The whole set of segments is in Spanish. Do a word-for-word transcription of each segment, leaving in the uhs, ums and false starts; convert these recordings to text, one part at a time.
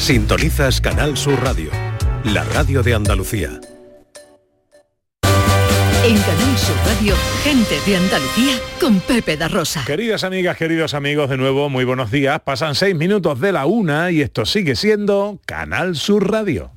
Sintonizas Canal Sur Radio, la radio de Andalucía. En Canal Sur Radio, gente de Andalucía con Pepe da Rosa. Queridas amigas, queridos amigos, de nuevo, muy buenos días. Pasan seis minutos de la una y esto sigue siendo Canal Sur Radio.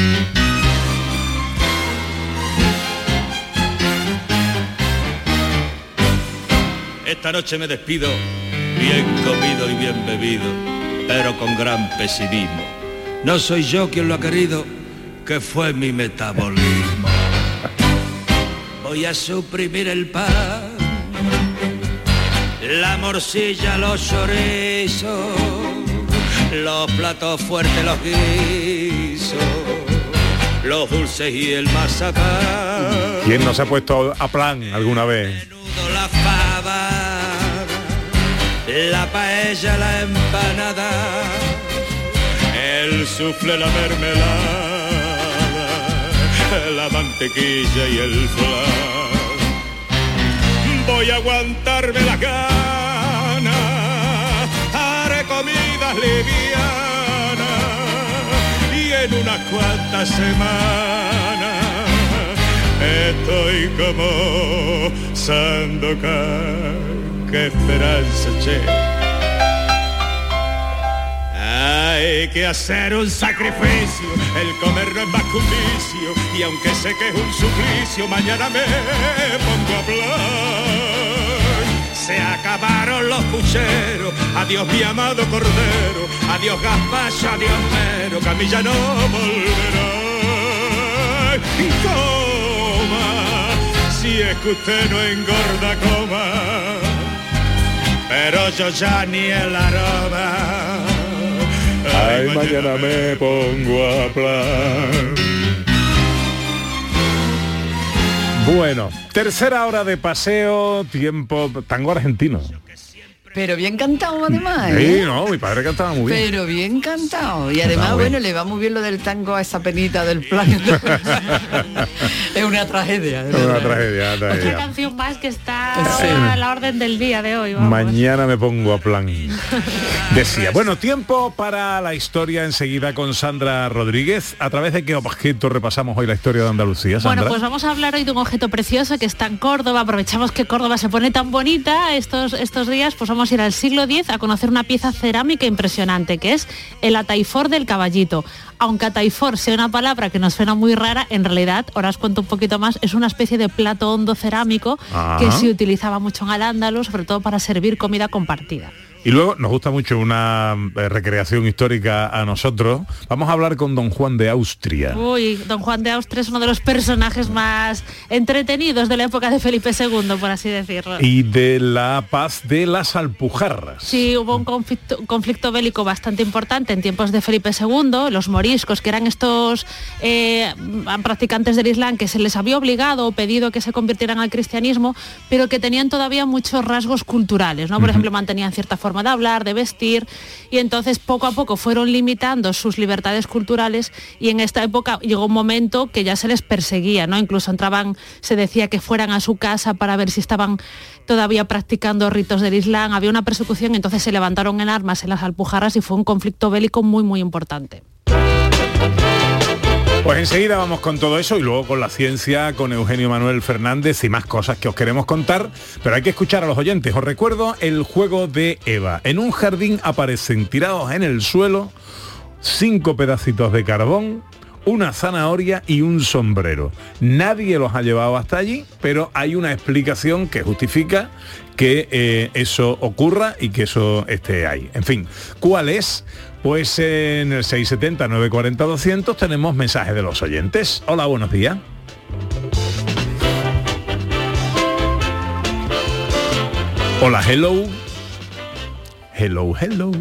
Esta noche me despido, bien comido y bien bebido, pero con gran pesimismo. No soy yo quien lo ha querido, que fue mi metabolismo. Voy a suprimir el pan, la morcilla, los chorizos, los platos fuertes, los guisos, los dulces y el mazapán. ¿Quién no se ha puesto a plan alguna vez? La fava, la paella, la empanada, el soufflé, la mermelada, la mantequilla y el flan. Voy a aguantarme las ganas, haré comidas livianas y en unas cuantas semanas estoy como Sandokan, qué esperanza, che. Hay que hacer un sacrificio, el comer no es más que un vicio, y aunque sé que es un suplicio, mañana me pongo a plan. Se acabaron los pucheros, adiós mi amado cordero, adiós gazpacho, adiós mero, que a mí ya no volverá. Y si es que usted no engorda, coma, pero yo ya ni el aroma. Ay, Ay mañana, mañana me pongo a plan. Bueno, tercera hora de paseo, tiempo, tango argentino. Pero bien cantado además, ¿eh? Sí, no, mi padre cantaba muy bien. Pero bien cantado. Y además, bueno, le va muy bien lo del tango a esa penita del plan. Es una tragedia. Es una tragedia, una tragedia. Otra canción más que está sí. a la orden del día de hoy. Vamos. Mañana me pongo a plan. Decía, bueno, tiempo para la historia enseguida con Sandra Rodríguez. ¿A través de qué objeto repasamos hoy la historia de Andalucía, Sandra? Bueno, pues vamos a hablar hoy de un objeto precioso que está en Córdoba. Aprovechamos que Córdoba se pone tan bonita estos, estos días, pues vamos a ir al siglo diez a conocer una pieza cerámica impresionante, que es el ataifor del Caballito. Aunque ataifor sea una palabra que nos suena muy rara, en realidad, ahora os cuento un poquito más, es una especie de plato hondo cerámico Ajá. que se utilizaba mucho en Al-Ándalus, sobre todo para servir comida compartida. Y luego nos gusta mucho una eh, recreación histórica a nosotros. Vamos a hablar con don Juan de Austria. Uy, don Juan de Austria es uno de los personajes más entretenidos de la época de Felipe segundo, por así decirlo. Y de la paz de las Alpujarras. Sí, hubo un conflicto, conflicto bélico bastante importante en tiempos de Felipe segundo. Los moriscos, que eran estos eh, practicantes del Islam, que se les había obligado o pedido que se convirtieran al cristianismo, pero que tenían todavía muchos rasgos culturales, ¿no? Por uh-huh. ejemplo, mantenían cierta forma de hablar, de vestir, y entonces poco a poco fueron limitando sus libertades culturales, y en esta época llegó un momento que ya se les perseguía, ¿no? Incluso entraban, se decía que fueran a su casa para ver si estaban todavía practicando ritos del Islam. Había una persecución, entonces se levantaron en armas en las Alpujarras y fue un conflicto bélico muy muy importante. Pues enseguida vamos con todo eso y luego con la ciencia, con Eugenio Manuel Fernández y más cosas que os queremos contar, pero hay que escuchar a los oyentes. Os recuerdo el juego de Eva. En un jardín aparecen tirados en el suelo cinco pedacitos de carbón, una zanahoria y un sombrero. Nadie los ha llevado hasta allí, pero hay una explicación que justifica que eh, eso ocurra y que eso esté ahí. En fin, ¿cuál es? Pues en el seis siete cero, nueve cuatro cero, doscientos tenemos mensajes de los oyentes. Hola, buenos días. Hola, hello. Hello, hello.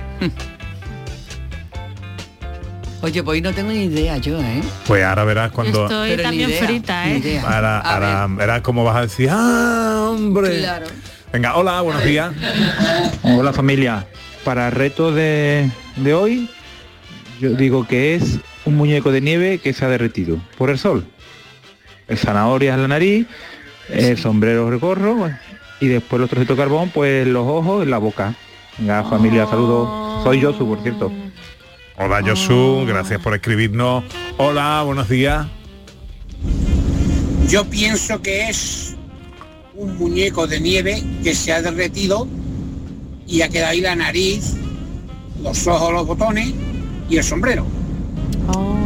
Oye, pues no tengo ni idea yo, ¿eh? Pues ahora verás cuando... Estoy Pero también idea, frita, ¿eh? Ahora, ahora verás cómo vas a decir, ¡ah, hombre! Claro. Venga, hola, buenos días. Hola, familia. Para el reto de, de hoy, yo digo que es un muñeco de nieve que se ha derretido por el sol. El zanahoria en la nariz, el sombrero el gorro y después los trocitos de carbón, pues los ojos en la boca. Venga, familia, saludos. Soy Josu, por cierto. Hola Josu, oh. gracias por escribirnos. Hola, buenos días. Yo pienso que es un muñeco de nieve que se ha derretido y ha quedado ahí la nariz, los ojos, los botones y el sombrero. Oh.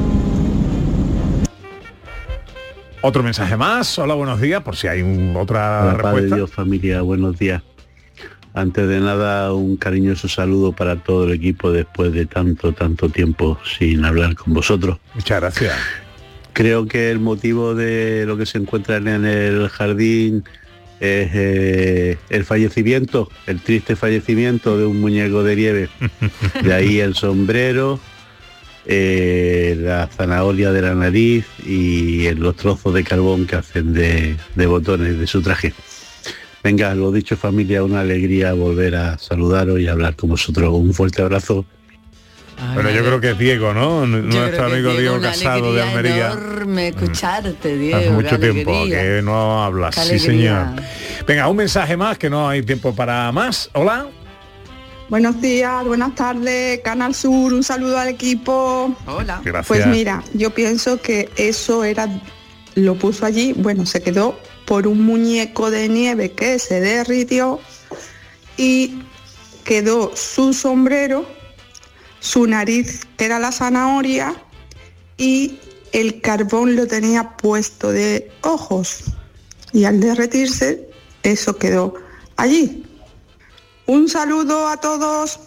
Otro mensaje más. Hola, buenos días, por si hay un, otra Hola, respuesta. Padre Dios, familia, buenos días. Antes de nada, un cariñoso saludo para todo el equipo después de tanto, tanto tiempo sin hablar con vosotros. Muchas gracias. Creo que el motivo de lo que se encuentra en el jardín es eh, el fallecimiento, el triste fallecimiento de un muñeco de nieve. De ahí el sombrero, eh, la zanahoria de la nariz y los trozos de carbón que hacen de, de botones de su traje. Venga, lo dicho, familia, una alegría volver a saludaros y hablar con vosotros. Un fuerte abrazo. Ay, bueno, yo creo que es Diego, ¿no? Nuestro amigo Diego, Diego Casado de Almería. Enorme escucharte, Diego. Hace mucho tiempo alegría. que no hablas, sí señor. Venga, un mensaje más, que no hay tiempo para más. Hola. Buenos días, buenas tardes, Canal Sur, un saludo al equipo. Hola. Gracias. Pues mira, yo pienso que eso era, lo puso allí, bueno, se quedó por un muñeco de nieve que se derritió y quedó su sombrero, su nariz que era la zanahoria y el carbón lo tenía puesto de ojos y al derretirse eso quedó allí. Un saludo a todos.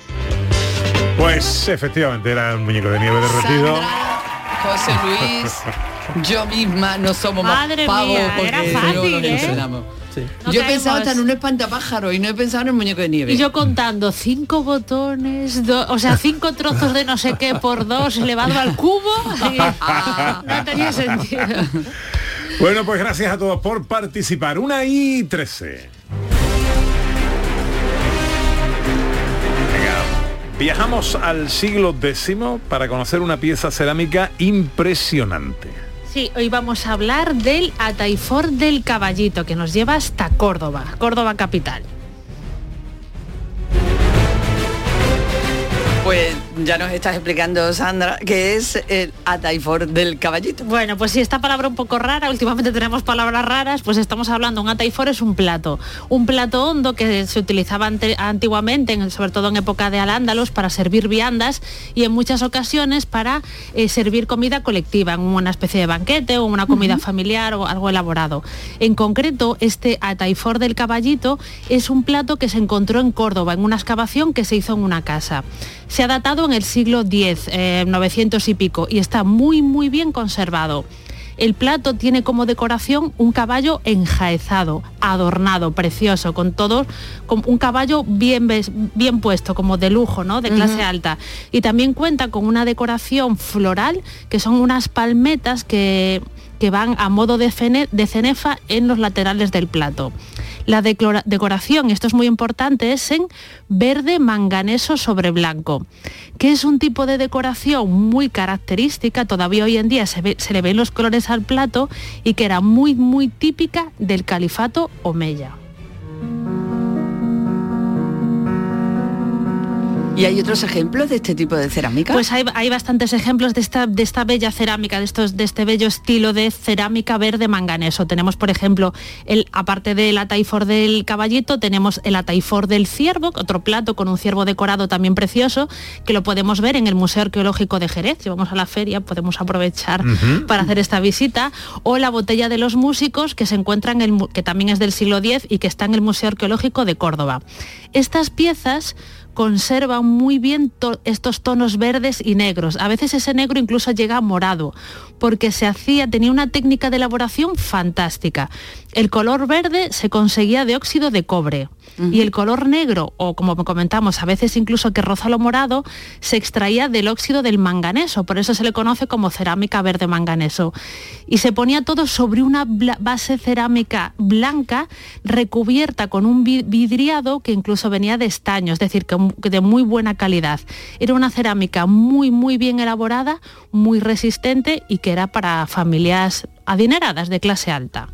Pues efectivamente era un muñeco de nieve derretido. Sandra, José Luis, yo misma no somos Madre más pavos mía, porque era fácil, no lo ¿eh? mencionamos. Sí. No yo he caemos. pensado hasta en un espantapájaro y no he pensado en el muñeco de nieve. Y yo contando cinco botones, do, o sea, cinco trozos de no sé qué por dos elevado al cubo. Y no tenía sentido. Bueno, pues gracias a todos por participar. Una y trece. Viajamos al siglo décimo para conocer una pieza cerámica impresionante. Sí, hoy vamos a hablar del Ataifor del Caballito, que nos lleva hasta Córdoba, Córdoba capital. Pues ya nos estás explicando, Sandra, que es el Ataifor del Caballito. Bueno, pues si esta palabra un poco rara, últimamente tenemos palabras raras, pues estamos hablando, un Ataifor es un plato, un plato hondo que se utilizaba ante, antiguamente, en, sobre todo en época de Al-Ándalus, para servir viandas y en muchas ocasiones para eh, servir comida colectiva, en una especie de banquete o una comida uh-huh. familiar o algo elaborado. En concreto, este Ataifor del Caballito es un plato que se encontró en Córdoba, en una excavación que se hizo en una casa. Se ha datado en el siglo diez, eh, novecientos y pico, y está muy muy bien conservado. El plato tiene como decoración un caballo enjaezado, adornado, precioso, con todo, con un caballo bien, bien puesto, como de lujo, ¿no? De clase uh-huh. alta. Y también cuenta con una decoración floral, que son unas palmetas que, que van a modo de, fene, de cenefa en los laterales del plato. La decora- decoración, esto es muy importante, es en verde manganeso sobre blanco, que es un tipo de decoración muy característica, todavía hoy en día se, ve, se le ven los colores al plato y que era muy, muy típica del califato omeya. ¿Y hay otros ejemplos de este tipo de cerámica? Pues hay, hay bastantes ejemplos de esta, de esta bella cerámica, de, estos, de este bello estilo de cerámica verde manganeso. Tenemos, por ejemplo, el, aparte del Ataifor del Caballito, tenemos el Ataifor del Ciervo, otro plato con un ciervo decorado también precioso, que lo podemos ver en el Museo Arqueológico de Jerez. Si vamos a la feria, podemos aprovechar uh-huh. para hacer esta visita. O la Botella de los Músicos, que se encuentra en el, que también es del siglo diez y que está en el Museo Arqueológico de Córdoba. Estas piezas conservan muy bien to- estos tonos verdes y negros. A veces ese negro incluso llega a morado, porque se hacía, tenía una técnica de elaboración fantástica. El color verde se conseguía de óxido de cobre uh-huh. y el color negro, o como comentamos, a veces incluso que roza lo morado, se extraía del óxido del manganeso, por eso se le conoce como cerámica verde manganeso. Y se ponía todo sobre una bla- base cerámica blanca recubierta con un vidriado que incluso venía de estaño, es decir, que de muy buena calidad. Era una cerámica muy muy bien elaborada, muy resistente y que era para familias adineradas de clase alta.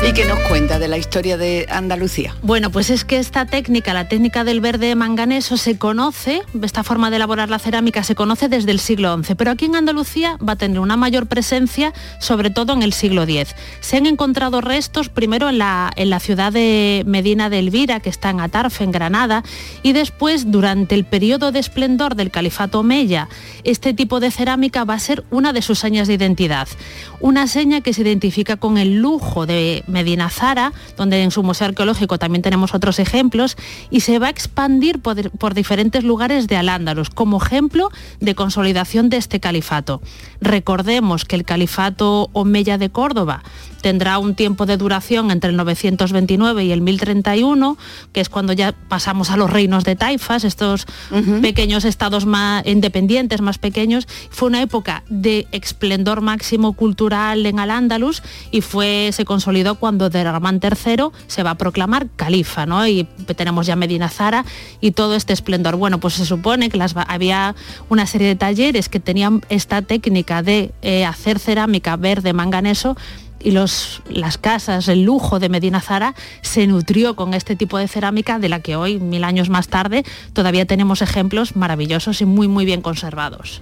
¿Y qué nos cuenta de la historia de Andalucía? Bueno, pues es que esta técnica, la técnica del verde manganeso, se conoce, esta forma de elaborar la cerámica se conoce desde el siglo once, pero aquí en Andalucía va a tener una mayor presencia, sobre todo en el siglo diez. Se han encontrado restos primero en la, en la ciudad de Medina de Elvira, que está en Atarfe, en Granada, y después, durante el periodo de esplendor del califato omeya, este tipo de cerámica va a ser una de sus señas de identidad. Una seña que se identifica con el lujo de Medina Zara, donde en su museo arqueológico también tenemos otros ejemplos, y se va a expandir por, por diferentes lugares de Al-Ándalus, como ejemplo de consolidación de este califato. Recordemos que el califato omeya de Córdoba tendrá un tiempo de duración entre el novecientos veintinueve y el mil treinta y uno, que es cuando ya pasamos a los reinos de taifas, estos uh-huh. pequeños estados más independientes, más pequeños. Fue una época de esplendor máximo cultural en Al-Ándalus y fue, se consolidó cuando Derramán tercero se va a proclamar califa, ¿no? Y tenemos ya Medina Zara y todo este esplendor. Bueno, pues se supone que las, había una serie de talleres que tenían esta técnica de eh, hacer cerámica verde manganeso, y los, las casas, el lujo de Medina Zara se nutrió con este tipo de cerámica, de la que hoy, mil años más tarde, todavía tenemos ejemplos maravillosos y muy, muy bien conservados.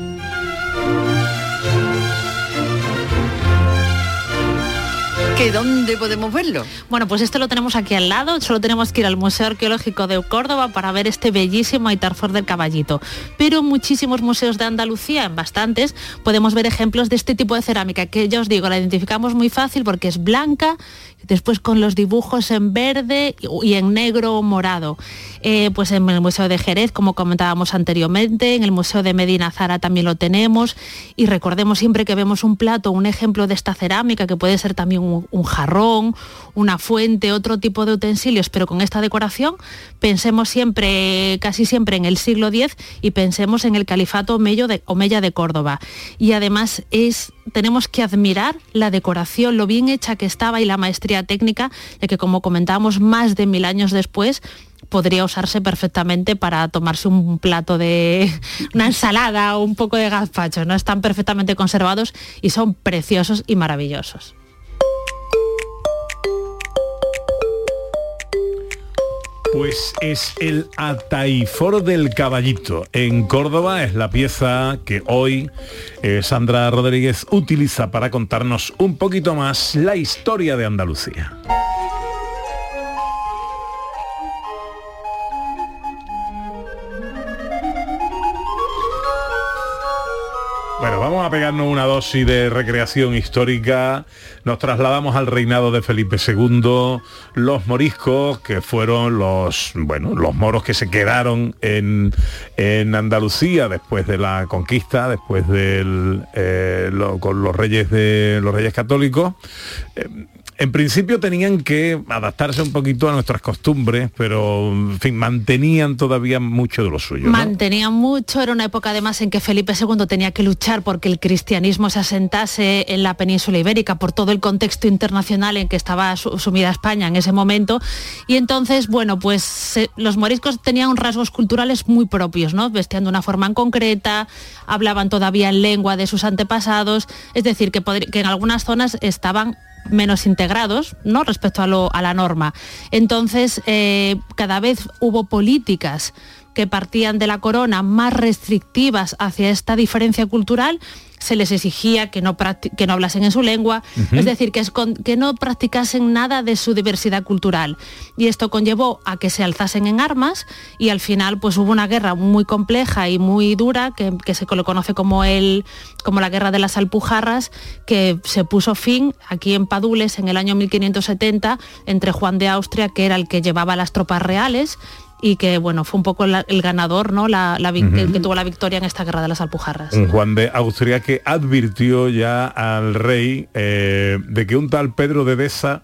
¿Que dónde podemos verlo? Bueno, pues esto lo tenemos aquí al lado, solo tenemos que ir al Museo Arqueológico de Córdoba para ver este bellísimo Aitarfor del Caballito. Pero muchísimos museos de Andalucía, en bastantes, podemos ver ejemplos de este tipo de cerámica, que ya os digo, la identificamos muy fácil porque es blanca, después con los dibujos en verde y en negro o morado. Eh, pues en el Museo de Jerez, como comentábamos anteriormente, en el Museo de Medina Zara también lo tenemos, y recordemos siempre que vemos un plato, un ejemplo de esta cerámica, que puede ser también un, un jarrón, una fuente, otro tipo de utensilios, pero con esta decoración, pensemos siempre, casi siempre en el siglo diez, y pensemos en el califato omeya de, omeya de Córdoba. Y además es, tenemos que admirar la decoración, lo bien hecha que estaba y la maestría técnica, ya que, como comentábamos, más de mil años después podría usarse perfectamente para tomarse un plato de una ensalada o un poco de gazpacho, ¿no? Están perfectamente conservados y son preciosos y maravillosos. Pues es el Aitarfor del Caballito. En Córdoba es la pieza que hoy eh, Sandra Rodríguez utiliza para contarnos un poquito más la historia de Andalucía. Bueno, vamos a pegarnos una dosis de recreación histórica. Nos trasladamos al reinado de Felipe segundo, los moriscos, que fueron los, bueno, los moros que se quedaron en, en Andalucía después de la conquista, después del, eh, lo, con los reyes de los reyes católicos. Eh, En principio tenían que adaptarse un poquito a nuestras costumbres, pero en fin, mantenían todavía mucho de lo suyo, ¿no? Mantenían mucho, era una época además en que Felipe segundo tenía que luchar porque el cristianismo se asentase en la península ibérica por todo el contexto internacional en que estaba sumida España en ese momento. Y entonces, bueno, pues se, los moriscos tenían rasgos culturales muy propios, ¿no? Vestían de una forma en concreta, hablaban todavía en lengua de sus antepasados, es decir, que, podri- que en algunas zonas estaban menos integrados, ¿no?, respecto a, lo, a la norma. Entonces, eh, cada vez hubo políticas que partían de la corona más restrictivas hacia esta diferencia cultural. Se les exigía que no, que no hablasen en su lengua, uh-huh. es decir, que, es con, que no practicasen nada de su diversidad cultural. Y esto conllevó a que se alzasen en armas y al final pues hubo una guerra muy compleja y muy dura, que, que se lo conoce como, el, como la Guerra de las Alpujarras, que se puso fin aquí en Padules en el año mil quinientos setenta entre Juan de Austria, que era el que llevaba las tropas reales, y que, bueno, fue un poco la, el ganador, ¿no? La, la, uh-huh. el que tuvo la victoria en esta Guerra de las Alpujarras. Un Juan de Austria que advirtió ya al rey eh, de que un tal Pedro de Deza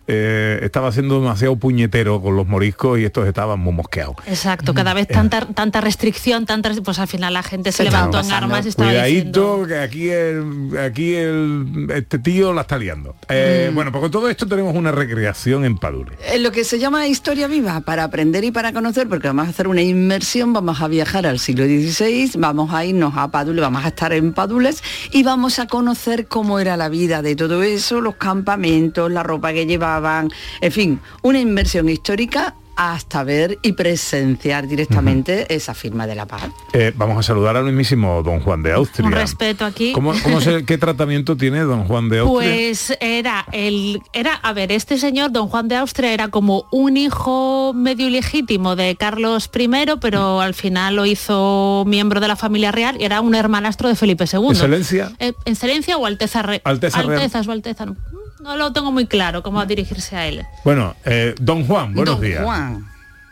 eh, estaba haciendo demasiado puñetero con los moriscos y estos estaban muy mosqueados. Exacto, cada vez tanta tanta restricción, tanta, pues al final la gente se, se levantó en armas y estaba Cuidadito, diciendo... que aquí el, aquí el, este tío la está liando. Eh, mm. Bueno, pues con todo esto tenemos una recreación en Padules. En lo que se llama historia viva, para aprender y para conocer, porque vamos a hacer una inmersión, vamos a viajar al siglo dieciséis, vamos a irnos a Padules, vamos a estar en Padules y vamos a conocer cómo era la vida de todo eso, los campamentos, la ropa que llevaban, en fin, una inmersión histórica hasta ver y presenciar directamente uh-huh. esa firma de la paz. Eh, vamos a saludar al mismísimo don Juan de Austria. Un respeto aquí. ¿Cómo, cómo se, ¿Qué tratamiento tiene don Juan de Austria? Pues era el, era, a ver, este señor, don Juan de Austria, era como un hijo medio ilegítimo de Carlos primero, pero al final lo hizo miembro de la familia real y era un hermanastro de Felipe segundo. ¿Excelencia? Eh, ¿Excelencia o Alteza Real? Alteza Real. Alteza, su Alteza, no. No lo tengo muy claro cómo dirigirse a él. Bueno, eh, don Juan, buenos don días. Juan.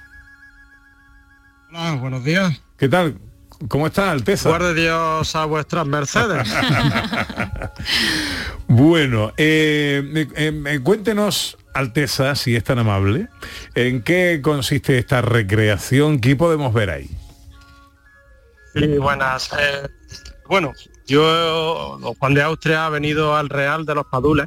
Hola, buenos días. ¿Qué tal? ¿Cómo está, Alteza? Guarde Dios a vuestras mercedes. Bueno, eh, eh, eh, cuéntenos, Alteza, si es tan amable, ¿en qué consiste esta recreación? ¿Qué podemos ver ahí? Sí, buenas. Eh, bueno, yo, don Juan de Austria, ha venido al Real de los Padules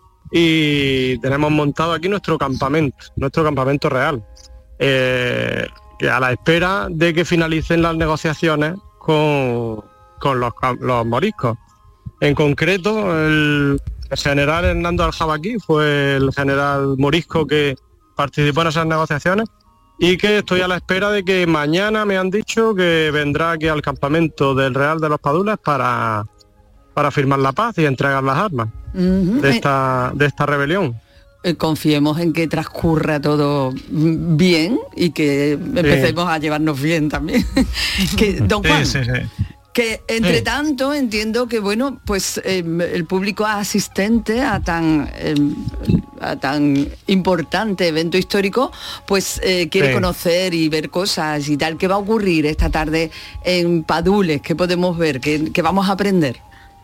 y tenemos montado aquí nuestro campamento, nuestro campamento real, eh, que a la espera de que finalicen las negociaciones con, con los, los moriscos. En concreto, el general Hernando Aljabaquí fue el general morisco que participó en esas negociaciones y que estoy a la espera de que mañana me han dicho que vendrá aquí al campamento del Real de los Padules para, para firmar la paz y entregar las armas uh-huh. de, esta, de esta rebelión. Eh, confiemos en que transcurra todo bien y que empecemos sí. a llevarnos bien también. que, don Juan, sí, sí, sí. que entre sí. tanto entiendo que bueno, pues eh, el público asistente a tan eh, a tan importante evento histórico, pues eh, quiere sí. conocer y ver cosas y tal. ¿Qué va a ocurrir esta tarde en Padules? ¿Qué podemos ver? ¿Qué, qué vamos a aprender?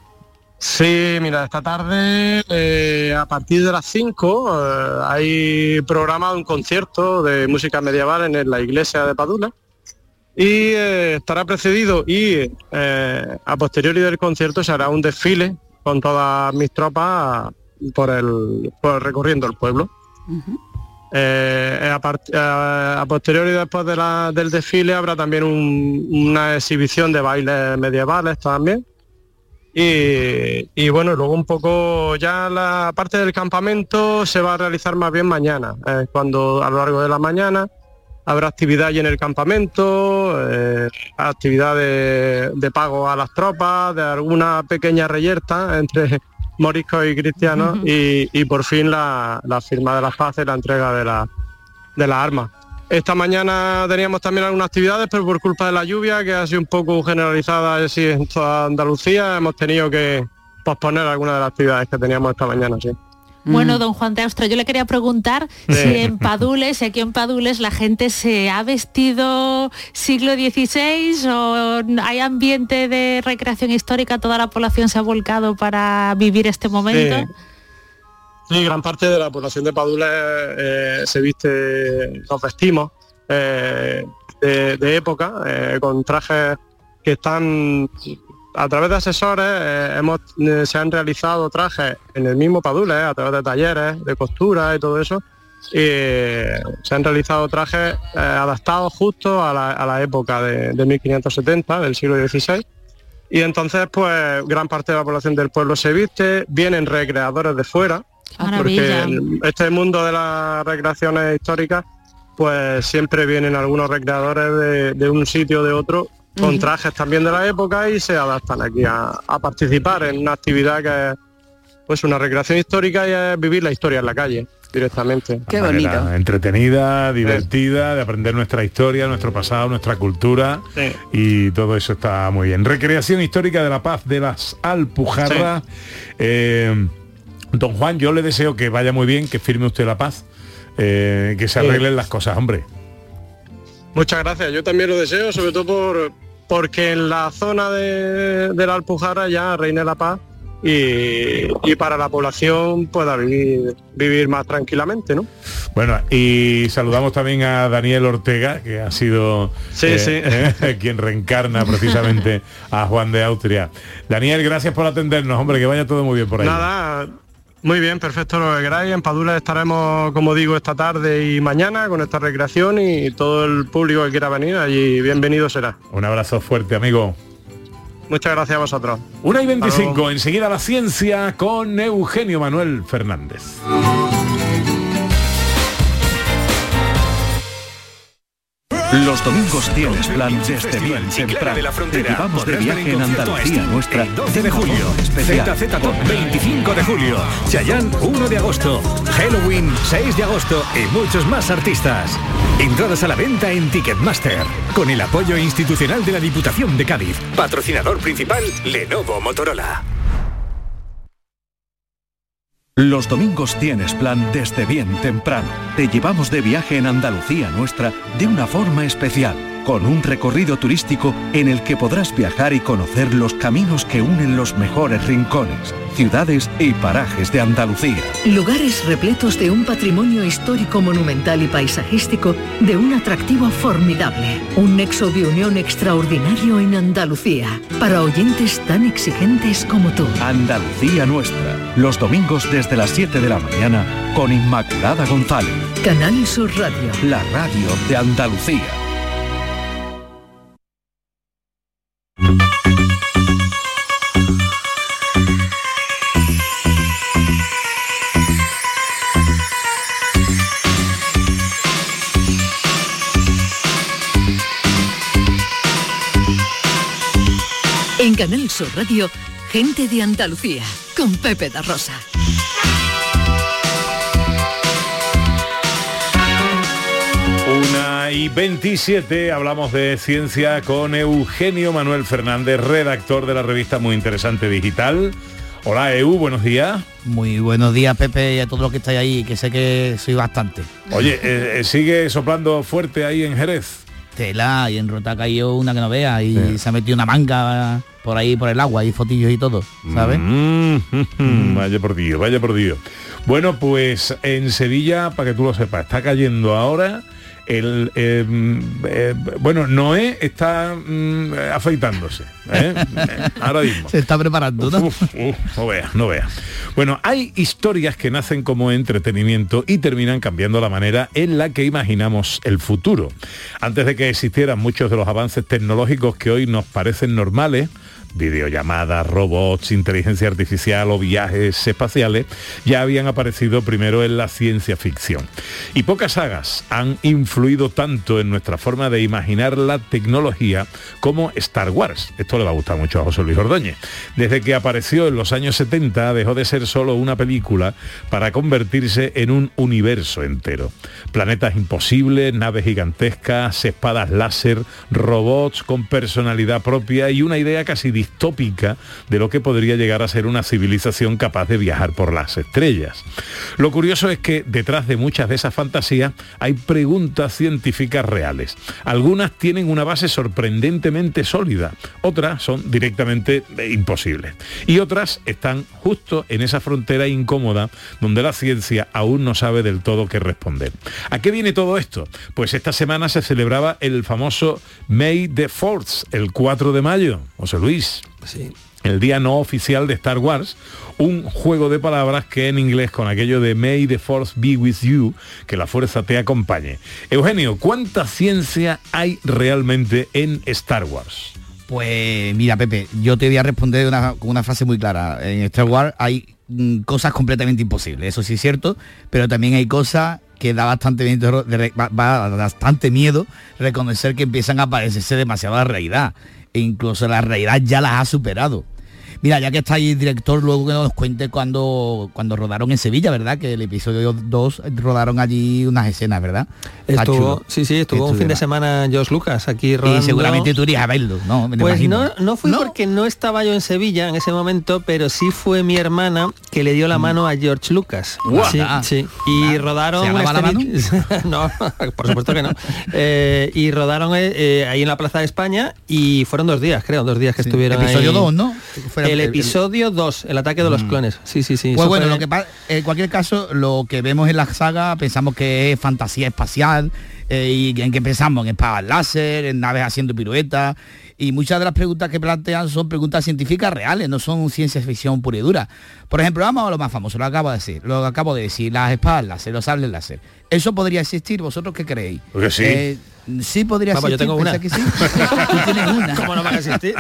Sí, mira, esta tarde eh, a partir de las cinco eh, hay programado un concierto de música medieval en la iglesia de Padules y eh, estará precedido y eh, a posteriori del concierto se hará un desfile con todas mis tropas por el por recorriendo el pueblo. Uh-huh. eh, a, part, a, a posteriori después de la, del desfile habrá también un, una exhibición de bailes medievales también. Y, y bueno, luego un poco ya la parte del campamento se va a realizar más bien mañana, eh, cuando a lo largo de la mañana habrá actividad allí en el campamento, eh, actividad de, de pago a las tropas, de alguna pequeña reyerta entre moriscos y cristianos uh-huh. y, y por fin la, la firma de las paces y la entrega de la de las armas. Esta mañana teníamos también algunas actividades, pero por culpa de la lluvia, que ha sido un poco generalizada así en toda Andalucía, hemos tenido que posponer algunas de las actividades que teníamos esta mañana, sí. Bueno, don Juan de Austria, yo le quería preguntar sí. si en Padules, si aquí en Padules la gente se ha vestido siglo dieciséis o hay ambiente de recreación histórica, toda la población se ha volcado para vivir este momento. Sí. Sí, gran parte de la población de Padules eh, se viste, nos vestimos eh, de, de época, eh, con trajes que están, a través de asesores, eh, hemos, eh, se han realizado trajes en el mismo Padules, a través de talleres, de costura y todo eso, y eh, se han realizado trajes eh, adaptados justo a la, a la época de, de mil quinientos setenta, del siglo dieciséis, y entonces pues gran parte de la población del pueblo se viste, vienen recreadores de fuera, Maravilla. Porque este mundo de las recreaciones históricas, pues siempre vienen algunos recreadores de, de un sitio o de otro, con uh-huh. trajes también de la época y se adaptan aquí a, a participar en una actividad que es pues una recreación histórica y es vivir la historia en la calle directamente. Qué bonito. Entretenida, divertida, sí. de aprender nuestra historia, nuestro pasado, nuestra cultura sí. y todo eso está muy bien. Recreación histórica de la paz de las Alpujarras. Sí. Eh, Don Juan, yo le deseo que vaya muy bien, que firme usted la paz, eh, que se arreglen sí. las cosas, hombre. Muchas gracias, yo también lo deseo, sobre todo por porque en la zona de, de la Alpujarra ya reine la paz y, y para la población pueda vivir, vivir más tranquilamente, ¿no? Bueno, y saludamos también a Daniel Ortega, que ha sido sí, eh, sí. Eh, quien reencarna precisamente a Juan de Austria. Daniel, gracias por atendernos, hombre, que vaya todo muy bien por ahí. Nada, muy bien, perfecto lo que queráis. En Padula estaremos, como digo, esta tarde y mañana con esta recreación, y todo el público que quiera venir allí, bienvenido será. Un abrazo fuerte, amigo. Muchas gracias a vosotros. una y veinticinco, enseguida la ciencia con Eugenio Manuel Fernández. Los domingos tienes plan desde bien temprano. Te llevamos de viaje en Andalucía nuestra. doce de julio, Z Z Top veinticinco de julio, Chayanne uno de agosto, Halloween seis de agosto y muchos más artistas. Entradas a la venta en Ticketmaster, con el apoyo institucional de la Diputación de Cádiz. Patrocinador principal, Lenovo Motorola. Los domingos tienes plan desde bien temprano. Te llevamos de viaje en Andalucía nuestra de una forma especial, con un recorrido turístico en el que podrás viajar y conocer los caminos que unen los mejores rincones, ciudades y parajes de Andalucía. Lugares repletos de un patrimonio histórico, monumental y paisajístico de un atractivo formidable. Un nexo de unión extraordinario en Andalucía, para oyentes tan exigentes como tú. Andalucía nuestra, los domingos desde las siete de la mañana con Inmaculada González. Canal Sur Radio. La radio de Andalucía. En Canal Sur Radio, Gente de Andalucía, con Pepe da Rosa. una y veintisiete, hablamos de ciencia con Eugenio Manuel Fernández, redactor de la revista Muy Interesante Digital. Hola, Eu, buenos días. Muy buenos días, Pepe, y a todos los que estáis ahí, que sé que soy bastante. Oye, eh, ¿sigue soplando fuerte ahí en Jerez? Tela, y en Rota ha caído una que no vea, y sí. Se ha metido una manga por ahí, por el agua, y fotillos y todo, ¿sabes? Mm, mm, mm. Vaya por Dios, vaya por Dios. Bueno, pues en Sevilla, para que tú lo sepas, está cayendo ahora el... Eh, eh, bueno, Noé está mm, afeitándose, ¿eh? Ahora mismo. Se está preparando, ¿no? Uf, uf, no veas, no veas. Bueno, hay historias que nacen como entretenimiento y terminan cambiando la manera en la que imaginamos el futuro. Antes de que existieran muchos de los avances tecnológicos que hoy nos parecen normales, videollamadas, robots, inteligencia artificial o viajes espaciales, ya habían aparecido primero en la ciencia ficción. Y pocas sagas han influido tanto en nuestra forma de imaginar la tecnología como Star Wars. Esto le va a gustar mucho a José Luis Ordóñez. Desde que apareció en los años setenta, dejó de ser solo una película para convertirse en un universo entero. Planetas imposibles, naves gigantescas, espadas láser, robots con personalidad propia y una idea casi distópica de lo que podría llegar a ser una civilización capaz de viajar por las estrellas. Lo curioso es que detrás de muchas de esas fantasías hay preguntas científicas reales. Algunas tienen una base sorprendentemente sólida, otras son directamente imposibles y otras están justo en esa frontera incómoda donde la ciencia aún no sabe del todo qué responder. ¿A qué viene todo esto? Pues esta semana se celebraba el famoso May the fourth, el cuatro de mayo. José Luis. Sí. El día no oficial de Star Wars, un juego de palabras que en inglés con aquello de May the Force be with you, que la fuerza te acompañe. Eugenio, ¿cuánta ciencia hay realmente en Star Wars? Pues mira, Pepe, yo te voy a responder una, con una frase muy clara. En Star Wars hay mm, cosas completamente imposibles, eso sí es cierto, pero también hay cosas que da bastante miedo, bastante miedo reconocer que empiezan a parecerse demasiado a la realidad. E incluso la realidad ya las ha superado. Mira, ya que está ahí el director, luego que nos cuente cuando, cuando rodaron en Sevilla, ¿verdad? Que el episodio dos rodaron allí unas escenas, ¿verdad? Estuvo, sí, sí, estuvo un fin de semana George Lucas aquí rodando. Y seguramente tú irías a verlo, ¿no? Me pues imagino. no, no fui ¿No? porque no estaba yo en Sevilla en ese momento, pero sí fue mi hermana que le dio la mano a George Lucas. Wow. Sí, sí. Y ah, rodaron... ¿Se llamaba la mano? No, por supuesto que no. Eh, y rodaron eh, ahí en la Plaza de España y fueron dos días, creo, dos días que sí. estuvieron Episodio ahí. dos, ¿no? Fue el episodio dos, el, el ataque de los mm. clones. Sí, sí, sí. Pues bueno, fue... lo que pasa, en cualquier caso, lo que vemos en la saga pensamos que es fantasía espacial, eh, y en que pensamos en espadas láser, en naves haciendo piruetas, y muchas de las preguntas que plantean son preguntas científicas reales, no son ciencia ficción pura y dura. Por ejemplo, vamos a lo más famoso, lo acabo de decir, lo acabo de decir, las espadas láser, los sables láser. ¿Eso podría existir? ¿Vosotros qué creéis? Porque sí. Eh, sí podría Vamos, existir. Yo tengo una. Que sí? Tú tienes una. ¿Cómo no van a existir?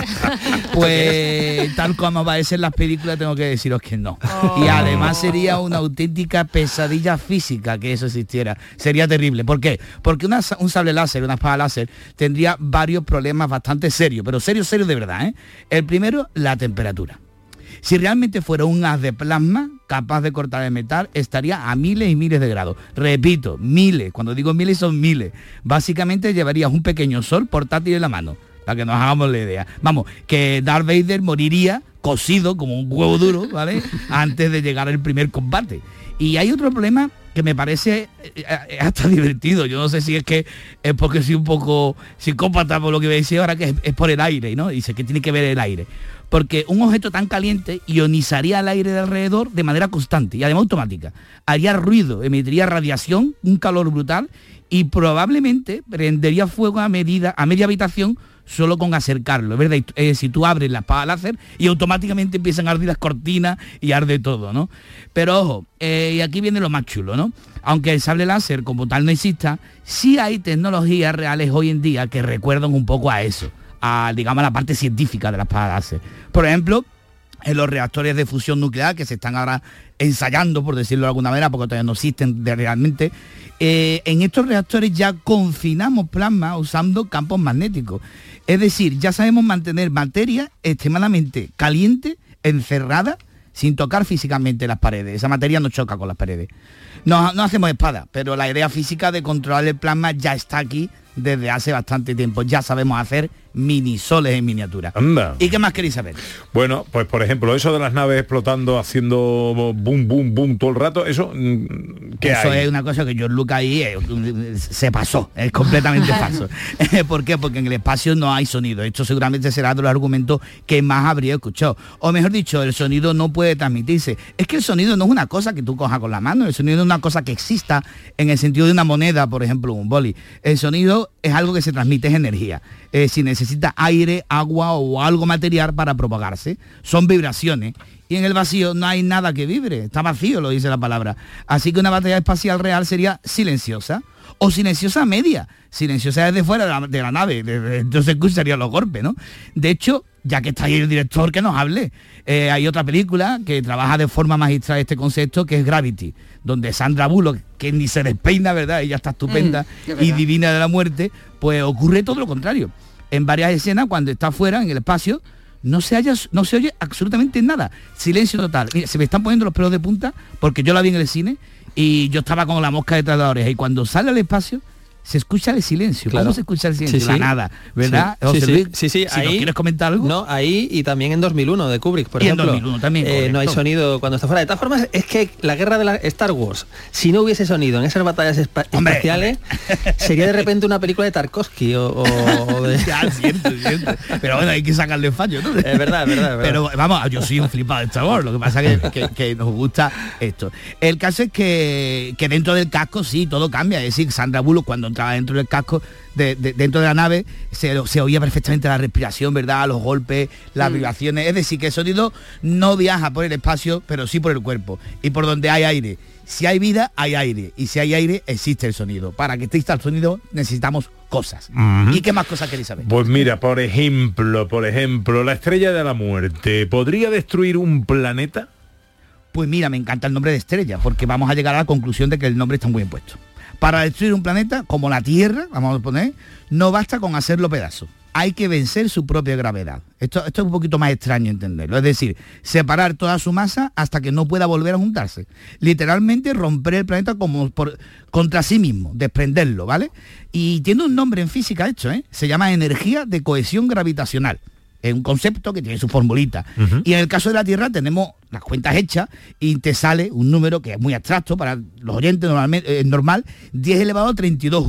Pues tal como aparecen en las películas tengo que deciros que no. Oh. Y además sería una auténtica pesadilla física que eso existiera. Sería terrible. ¿Por qué? Porque una, un sable láser, una espada láser, tendría varios problemas bastante serios, pero serios, serios de verdad, ¿eh? El primero, la temperatura. Si realmente fuera un haz de plasma capaz de cortar el metal, estaría a miles y miles de grados. Repito, miles. Cuando digo miles son miles. Básicamente llevarías un pequeño sol portátil en la mano, para que nos hagamos la idea. Vamos, que Darth Vader moriría cocido como un huevo duro, ¿vale? Antes de llegar al primer combate. Y hay otro problema que me parece hasta divertido. Yo no sé si es que es porque soy un poco psicópata por lo que me decía ahora, que es, es por el aire, ¿no? Dice que tiene que ver el aire. Porque un objeto tan caliente ionizaría el aire de alrededor de manera constante y además automática. Haría ruido, emitiría radiación, un calor brutal y probablemente prendería fuego a, medida, a media habitación solo con acercarlo, ¿verdad? Es decir, tú abres la espada láser y automáticamente empiezan a arder las cortinas y arde todo, ¿no? Pero ojo, eh, y aquí viene lo más chulo, ¿no? Aunque el sable láser como tal no exista, sí hay tecnologías reales hoy en día que recuerdan un poco a eso, a, digamos, a la parte científica de la espada láser. Por ejemplo, en los reactores de fusión nuclear que se están ahora ensayando, por decirlo de alguna manera, porque todavía no existen de realmente, eh, en estos reactores ya confinamos plasma usando campos magnéticos. Es decir, ya sabemos mantener materia extremadamente caliente, encerrada, sin tocar físicamente las paredes. Esa materia no choca con las paredes. No, no hacemos espada, pero la idea física de controlar el plasma ya está aquí desde hace bastante tiempo. Ya sabemos hacer minisoles en miniatura. Anda. ¿Y qué más queréis saber? Bueno, pues por ejemplo, eso de las naves explotando, haciendo boom, boom, boom todo el rato, eso, ¿qué Eso hay? es una cosa que George Lucas ahí eh, se pasó, es completamente falso. ¿Por qué? Porque en el espacio no hay sonido. Esto seguramente será de los argumentos que más habría escuchado. O mejor dicho, el sonido no puede transmitirse. Es que el sonido no es una cosa que tú cojas con la mano, el sonido no es una cosa que exista en el sentido de una moneda, por ejemplo, un boli. El sonido es algo que se transmite, es energía. Eh, si necesita aire, agua o algo material para propagarse, son vibraciones. Y en el vacío no hay nada que vibre, está vacío, lo dice la palabra. Así que una batalla espacial real sería silenciosa, o silenciosa media, silenciosa desde fuera de la, de la nave, entonces escucharía los golpes, ¿no? De hecho, ya que está ahí el director, que nos hable. Eh, hay otra película que trabaja de forma magistral este concepto, que es Gravity, donde Sandra Bullock, que ni se despeina, ¿verdad? Ella está estupenda mm, y divina de la muerte, pues ocurre todo lo contrario. En varias escenas, cuando está afuera, en el espacio, no se, haya, no se oye absolutamente nada. Silencio total. Mira, se me están poniendo los pelos de punta porque yo la vi en el cine y yo estaba con la mosca detrás de la oreja. Y cuando sale al espacio, se escucha el silencio. Claro. ¿Cómo se escucha el silencio? Sí, La sí. nada, ¿verdad? Sí, José sí, Luis, sí, sí, si ahí, nos quieres comentar algo. No, ahí y también en dos mil uno de Kubrick, por y ejemplo. en dos mil uno también, eh, no hay sonido cuando está fuera. De todas formas, es que la guerra de la Star Wars, si no hubiese sonido en esas batallas espa hombre, espaciales, hombre. sería de repente una película de Tarkovsky o, o de... Ya, cierto, cierto. Pero bueno, hay que sacarle fallo, ¿no? Es verdad, es verdad, es verdad. Pero vamos, yo soy un flipado de Star Wars, lo que pasa es que, que, que nos gusta esto. El caso es que, que dentro del casco sí, todo cambia. Es decir, Sandra Bullock cuando entraba dentro del casco, de, de, dentro de la nave, se, se oía perfectamente la respiración, ¿verdad? Los golpes, las mm. vibraciones. Es decir, que el sonido no viaja por el espacio, pero sí por el cuerpo. Y por donde hay aire. Si hay vida, hay aire. Y si hay aire, existe el sonido. Para que exista el sonido, necesitamos cosas. Uh-huh. ¿Y qué más cosas queréis saber? Pues mira, por ejemplo, por ejemplo, la estrella de la muerte, ¿podría destruir un planeta? Pues mira, me encanta el nombre de estrella, porque vamos a llegar a la conclusión de que el nombre está muy bien puesto. Para destruir un planeta, como la Tierra, vamos a poner, no basta con hacerlo pedazos. Hay que vencer su propia gravedad. Esto, esto es un poquito más extraño entenderlo. Es decir, separar toda su masa hasta que no pueda volver a juntarse. Literalmente romper el planeta como por, contra sí mismo, desprenderlo, ¿vale? Y tiene un nombre en física hecho, ¿eh? Se llama energía de cohesión gravitacional. Es un concepto que tiene su formulita. Uh-huh. Y en el caso de la Tierra tenemos las cuentas hechas y te sale un número que es muy abstracto para los oyentes, normalmente, es normal, diez elevado a treinta y dos julio.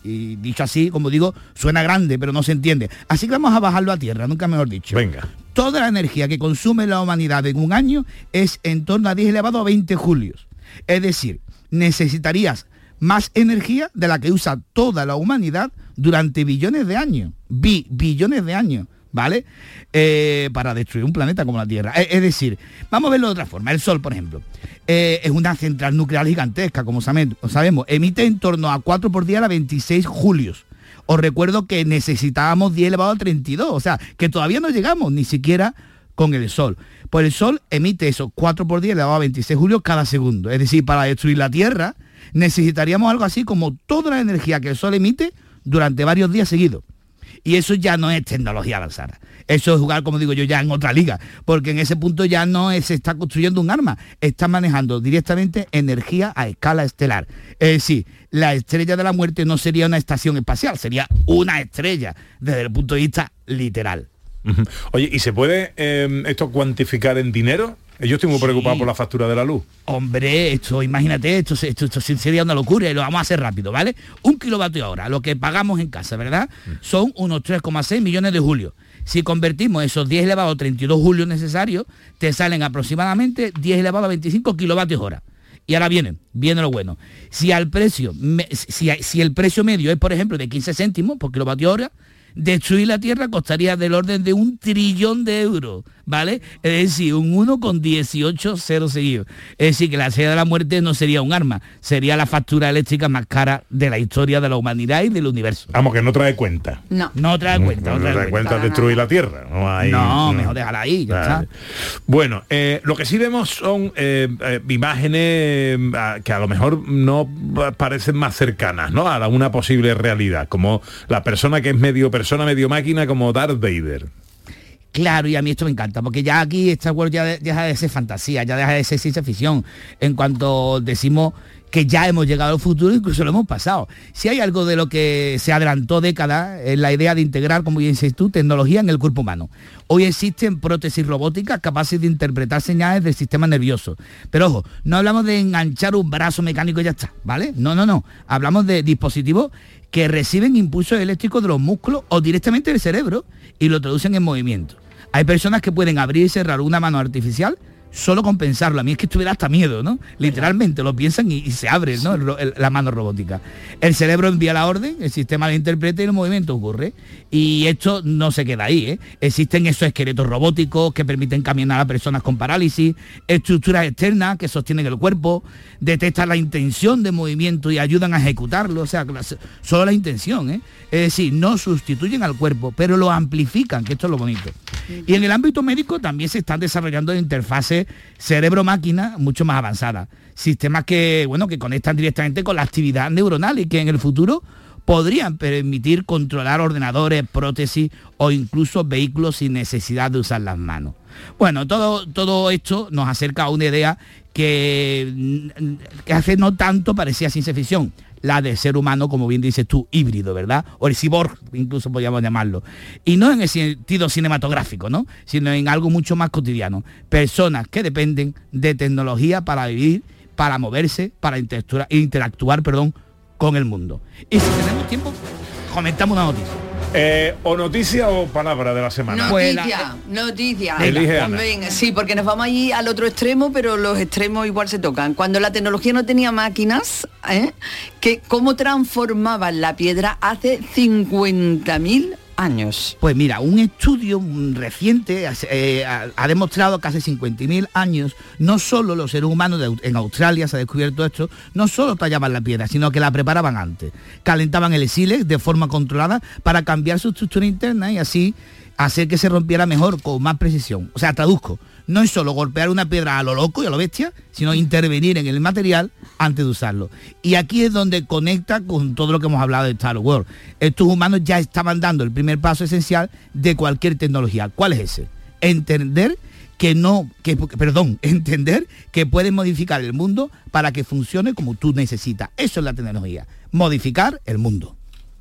Y dicho así, como digo, suena grande, pero no se entiende. Así que vamos a bajarlo a tierra, nunca mejor dicho. Venga. Toda la energía que consume la humanidad en un año es en torno a diez elevado a veinte julios. Es decir, necesitarías más energía de la que usa toda la humanidad durante billones de años. Bi, billones de años, ¿vale? Eh, para destruir un planeta como la Tierra. Es, es decir, vamos a verlo de otra forma. El Sol, por ejemplo, eh, es una central nuclear gigantesca, como sabemos. Emite en torno a cuatro por día a veintiséis julios. Os recuerdo que necesitábamos diez elevado a treinta y dos, o sea, que todavía no llegamos ni siquiera con el Sol. Pues el Sol emite esos cuatro por diez elevado a veintiséis julios cada segundo. Es decir, para destruir la Tierra necesitaríamos algo así como toda la energía que el Sol emite durante varios días seguidos. Y eso ya no es tecnología avanzada. Eso es jugar, como digo yo, ya en otra liga. Porque en ese punto ya no es, se está construyendo un arma. Está manejando directamente energía a escala estelar. Es decir, la estrella de la muerte no sería una estación espacial, sería una estrella desde el punto de vista literal. Oye, ¿y se puede eh, esto cuantificar en dinero? Yo estoy muy sí. preocupado por la factura de la luz. Hombre, esto, imagínate, esto, esto, esto sería una locura y lo vamos a hacer rápido, ¿vale? Un kilovatio hora, lo que pagamos en casa, ¿verdad? Mm. Son unos tres coma seis millones de julios. Si convertimos esos diez elevado a treinta y dos julios necesarios, te salen aproximadamente diez elevado a veinticinco kilovatios hora. Y ahora viene, viene lo bueno. Si al precio, me, si, si el precio medio es, por ejemplo, de quince céntimos por kilovatio hora, destruir la Tierra costaría del orden de un trillón de euros, ¿vale? Es decir, un uno con dieciocho ceros seguidos. Es decir, que la estrella de la muerte no sería un arma, sería la factura eléctrica más cara de la historia de la humanidad y del universo. Vamos, que no trae cuenta. No. No trae cuenta. No, no trae, trae cuenta, cuenta destruir la Tierra. No, hay, no, no. mejor déjala ahí, ya vale. está. Bueno, eh, lo que sí vemos son eh, eh, imágenes eh, que a lo mejor no parecen más cercanas, ¿no? A una posible realidad, como la persona que es medio persona, medio máquina, como Darth Vader. Claro, y a mí esto me encanta, porque ya aquí Star Wars ya deja de ser fantasía, ya deja de ser ciencia ficción, en cuanto decimos que ya hemos llegado al futuro, incluso lo hemos pasado. Si hay algo de lo que se adelantó décadas, es la idea de integrar, como bien dices tú, tecnología en el cuerpo humano. Hoy existen prótesis robóticas capaces de interpretar señales del sistema nervioso. Pero ojo, no hablamos de enganchar un brazo mecánico y ya está, ¿vale? No, no, no. Hablamos de dispositivos que reciben impulsos eléctricos de los músculos o directamente del cerebro y lo traducen en movimiento. Hay personas que pueden abrir y cerrar una mano artificial solo con pensarlo. A mí es que estuviera hasta miedo, ¿no? Literalmente, lo piensan y, y se abre, ¿no? El, el, la mano robótica. El cerebro envía la orden, el sistema la interpreta y el movimiento ocurre. Y esto no se queda ahí, ¿eh? Existen esos esqueletos robóticos que permiten caminar a personas con parálisis, estructuras externas que sostienen el cuerpo, detectan la intención de movimiento y ayudan a ejecutarlo. O sea, solo la intención, ¿eh? Es decir, no sustituyen al cuerpo, pero lo amplifican, que esto es lo bonito. Y en el ámbito médico también se están desarrollando interfaces cerebro-máquina mucho más avanzadas. Sistemas que, bueno, que conectan directamente con la actividad neuronal y que en el futuro podrían permitir controlar ordenadores, prótesis o incluso vehículos sin necesidad de usar las manos. Bueno, todo, todo esto nos acerca a una idea que, que hace no tanto parecía ciencia ficción, la del ser humano, como bien dices tú, híbrido, ¿verdad? O el cyborg, incluso podríamos llamarlo. Y no en el sentido cinematográfico, ¿no? Sino en algo mucho más cotidiano. Personas que dependen de tecnología para vivir, para moverse, para interactuar, interactuar perdón, con el mundo. Y si tenemos tiempo, comentamos una noticia. Eh, o noticia o palabra de la semana. Noticia, noticia. Elige Ana. Venga, sí, porque nos vamos allí al otro extremo, pero los extremos igual se tocan. Cuando la tecnología no tenía máquinas, ¿eh? que cómo transformaban la piedra hace cincuenta mil años. Pues mira, un estudio reciente eh, ha, ha demostrado que hace cincuenta mil años no solo los seres humanos de, en Australia se ha descubierto esto, no solo tallaban la piedra, sino que la preparaban antes. Calentaban el sílex de forma controlada para cambiar su estructura interna y así hacer que se rompiera mejor, con más precisión. O sea, traduzco, no es solo golpear una piedra a lo loco y a lo bestia, sino intervenir en el material antes de usarlo. Y aquí es donde conecta con todo lo que hemos hablado de Star Wars. Estos humanos ya estaban dando el primer paso esencial de cualquier tecnología. ¿Cuál es ese? Entender que no, que, perdón, entender que puedes modificar el mundo para que funcione como tú necesitas. Eso es la tecnología, modificar el mundo.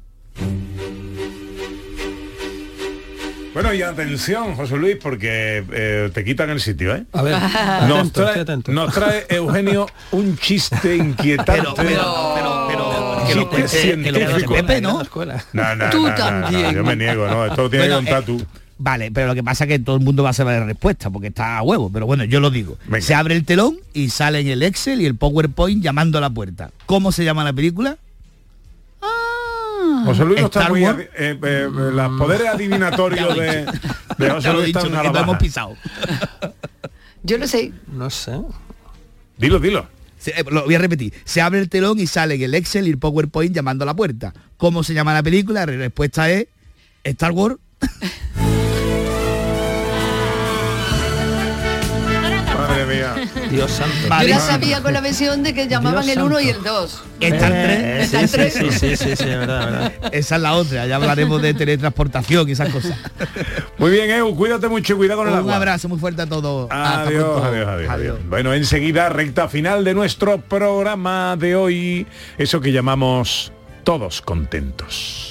Bueno, y atención, José Luis, porque eh, te quitan el sitio, ¿eh? A ver, nos, atento, trae, atento. nos trae Eugenio un chiste inquietante. Pero, pero, pero, pero, que lo que científico. Pepe, ¿no? No, no, Tú no, no, también. no, yo me niego, ¿no? Esto lo tiene Bueno, que contar tú. Vale, pero lo que pasa es que todo el mundo va a saber la respuesta porque está a huevo, pero bueno, yo lo digo. Venga. Se abre el telón y sale en el Excel y el PowerPoint llamando a la puerta. ¿Cómo se llama la película? José Luis no está Star muy... Wars. adi- eh, eh, los poderes adivinatorios de, de José Ya lo he Luis dicho, están a que la lo hemos baja. pisado. Yo lo sé. No sé. Dilo, dilo. Se- eh, lo voy a repetir. Se abre el telón y sale en el Excel y el PowerPoint llamando a la puerta. ¿Cómo se llama la película? La respuesta es Star Wars. Madre mía. Dios santo. Yo Vale. la sabía con la versión de que llamaban Dios el uno y santo. el dos. Está el tres. Eh, Está el sí, tres. sí, sí, sí, sí, verdad, verdad. Esa es la otra. Ya hablaremos de teletransportación y esas cosas. Muy bien, Eu, cuídate mucho y cuidado con el Un agua. abrazo muy fuerte a todos. Hasta Adiós, pronto. adiós, adiós, adiós. Bueno, enseguida, recta final de nuestro programa de hoy. Eso que llamamos Todos Contentos.